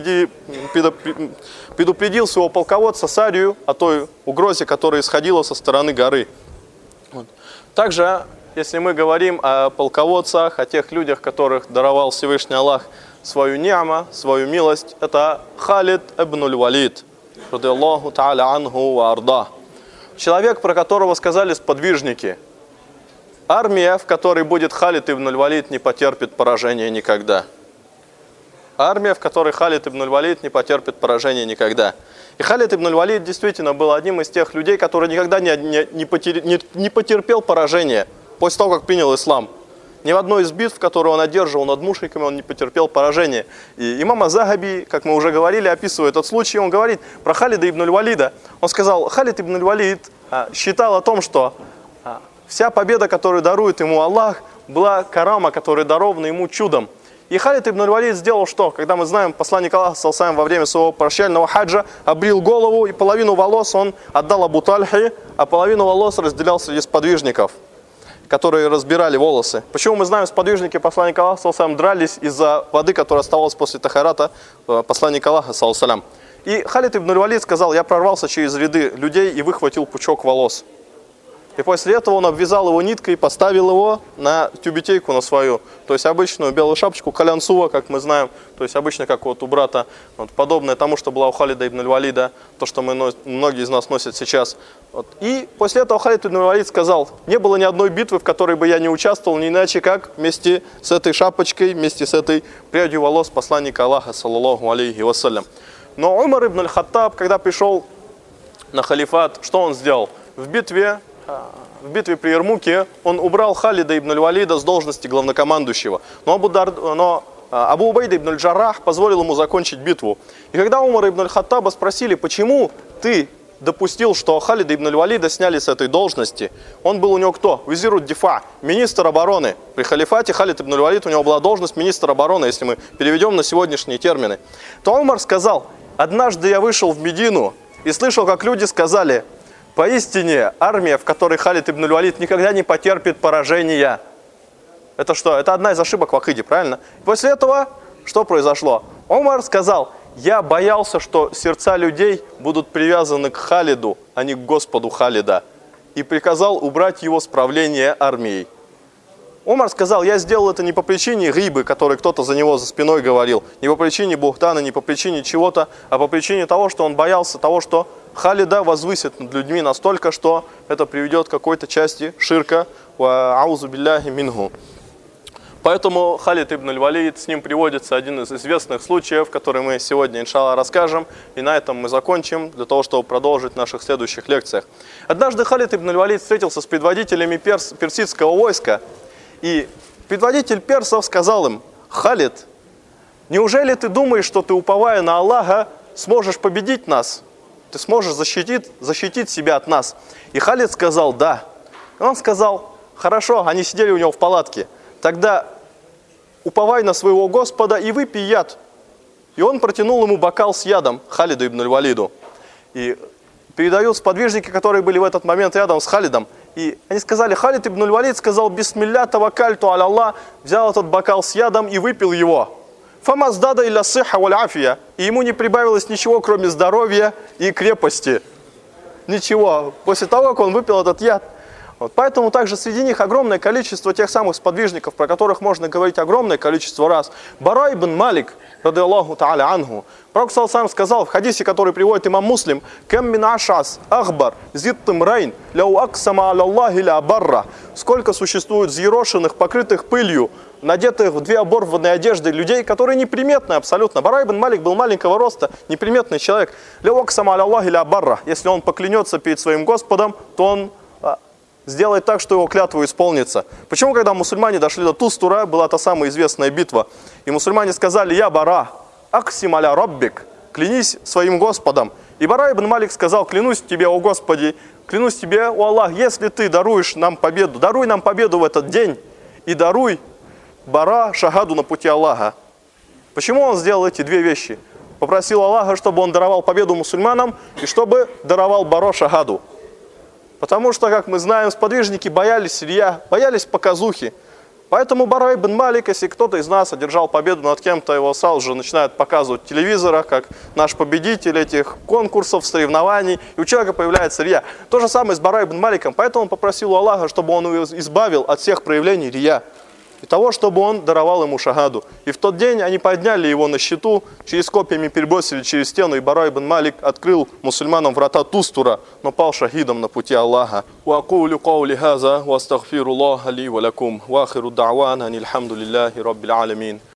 предупредил своего полководца Сарию о той угрозе, которая исходила со стороны горы. Также, если мы говорим о полководцах, о тех людях, которых даровал Всевышний Аллах свою ни'ма, свою милость, это Халид ибн аль-Валид, радиаллаху та'аля анху ва арда. Человек, про которого сказали сподвижники: армия, в которой будет Халид ибн аль-Валид, не потерпит поражения никогда. Армия, в которой Халид ибн аль-Валид не потерпит поражения никогда. И Халид ибн аль-Валид действительно был одним из тех людей, который никогда не потерпел поражения после того, как принял ислам. Ни в одной из битв, которые он одерживал над мушриками, он не потерпел поражения. И имам аз-Захаби, как мы уже говорили, описывая этот случай, он говорит про Халида ибн аль-Валида. Он сказал: Халид ибн аль-Валид считал о том, что вся победа, которую дарует ему Аллах, была карама, которая дарована ему чудом. И Халид ибн аль-Валид сделал что? Когда мы знаем, посланник Аллаха саллаллаху во время своего прощального хаджа обрил голову, и половину волос он отдал Абу Тальхе, а половину волос разделял среди сподвижников, которые разбирали волосы. Почему мы знаем, сподвижники посланника Аллаха саллаллаху дрались из-за воды, которая оставалась после тахарата посланника Аллаха саллаллаху. И Халид ибн аль-Валид сказал: я прорвался через ряды людей и выхватил пучок волос. И после этого он обвязал его ниткой и поставил его на тюбетейку на свою, то есть обычную белую шапочку, калянсува, как мы знаем, то есть обычно как вот у брата, вот, подобное тому, что было у Халида ибн аль-Валида, то, что многие из нас носят сейчас. Вот. И после этого Халид ибн аль-Валид сказал: не было ни одной битвы, в которой бы я не участвовал, не иначе как вместе с этой шапочкой, вместе с этой прядью волос посланника Аллаха, саллаллаху алейхи вассалям. Но Умар ибн аль-Хаттаб, когда пришел на халифат, что он сделал? В битве при Ярмуке он убрал Халида ибн аль-Валида с должности главнокомандующего. Но Абу Убайда ибн аль-Джаррах позволил ему закончить битву. И когда Умара ибн аль-Хаттаба спросили: почему ты допустил, что Халида ибн аль-Валида сняли с этой должности? Он был у него кто? Визирут дифа, министр обороны. При халифате Халид ибн аль-Валид, у него была должность министра обороны, если мы переведем на сегодняшние термины. То Умар сказал: однажды я вышел в Медину и слышал, как люди сказали: поистине, армия, в которой Халид ибн аль-Валид никогда не потерпит поражения. Это что? Это одна из ошибок в акиде, правильно? После этого что произошло? Умар сказал: я боялся, что сердца людей будут привязаны к Халиду, а не к Господу Халида. И приказал убрать его с правления армией. Умар сказал: я сделал это не по причине гибы, который кто-то за него за спиной говорил, не по причине бухтана, не по причине чего-то, а по причине того, что он боялся того, что Халида возвысит над людьми настолько, что это приведет к какой-то части ширка, аузу билляхи минху. Поэтому Халид ибн аль-Валид, с ним приводится один из известных случаев, который мы сегодня, иншаллах, расскажем. И на этом мы закончим, для того, чтобы продолжить в наших следующих лекциях. Однажды Халид ибн аль-Валид встретился с предводителями персидского войска. И предводитель персов сказал им: Халид, неужели ты думаешь, что ты, уповая на Аллаха, сможешь победить нас? Ты сможешь защитить себя от нас? И Халид сказал: да. И он сказал: хорошо, они сидели у него в палатке. Тогда уповай на своего Господа и выпей яд. И он протянул ему бокал с ядом, Халиду ибн аль-Валиду. И передают сподвижники, которые были в этот момент рядом с Халидом. И они сказали: Халид ибн аль-Валид сказал: бисмилля таваккальту аля Аллах, взял этот бокал с ядом и выпил его. Фамаздада илля сихха валь афия. И ему не прибавилось ничего, кроме здоровья и крепости. Ничего. После того, как он выпил этот яд. Вот, поэтому также среди них огромное количество тех самых сподвижников, про которых можно говорить огромное количество раз. Бара ибн Малик, ради Аллаху та'аля анху, Пророк сам сказал в хадисе, который приводит имам Муслим: «Кам мин ашас ахбар зиттым райн ляу аксама аля Аллахи ля барра». Сколько существует взъерошенных, покрытых пылью, надетых в две оборванные одежды людей, которые неприметны абсолютно. Бара ибн Малик был маленького роста, неприметный человек. «Ляу аксама аля Аллахи ля барра». Если он поклянется перед своим Господом, то он сделает так, что его клятва исполнится. Почему, когда мусульмане дошли до Тустура, была та самая известная битва, и мусульмане сказали: «Я Бара, аксим аля раббик», клянись своим Господом. И Бара ибн Малик сказал: клянусь тебе, о Господи, клянусь тебе, о Аллах, если ты даруешь нам победу, даруй нам победу в этот день, и даруй Бара шагаду на пути Аллаха. Почему он сделал эти две вещи? Попросил Аллаха, чтобы он даровал победу мусульманам, и чтобы даровал Бара шагаду. Потому что, как мы знаем, сподвижники боялись рия, боялись показухи. Поэтому Бара ибн Малик, если кто-то из нас одержал победу над кем-то, его сразу же начинают показывать в телевизорах, как наш победитель этих конкурсов, соревнований, и у человека появляется рия. То же самое с Бара ибн Маликом. Поэтому он попросил у Аллаха, чтобы он его избавил от всех проявлений рия. И того, чтобы он даровал ему шагаду. И в тот день они подняли его на щиту, через копьями перебросили через стену, и Бара ибн Малик открыл мусульманам врата Тустура, но пал шахидом на пути Аллаха. وأقول قولي هذا وأستغفر الله لي ولكم وآخر الدعوانا أن الحمد لله رب العالمين.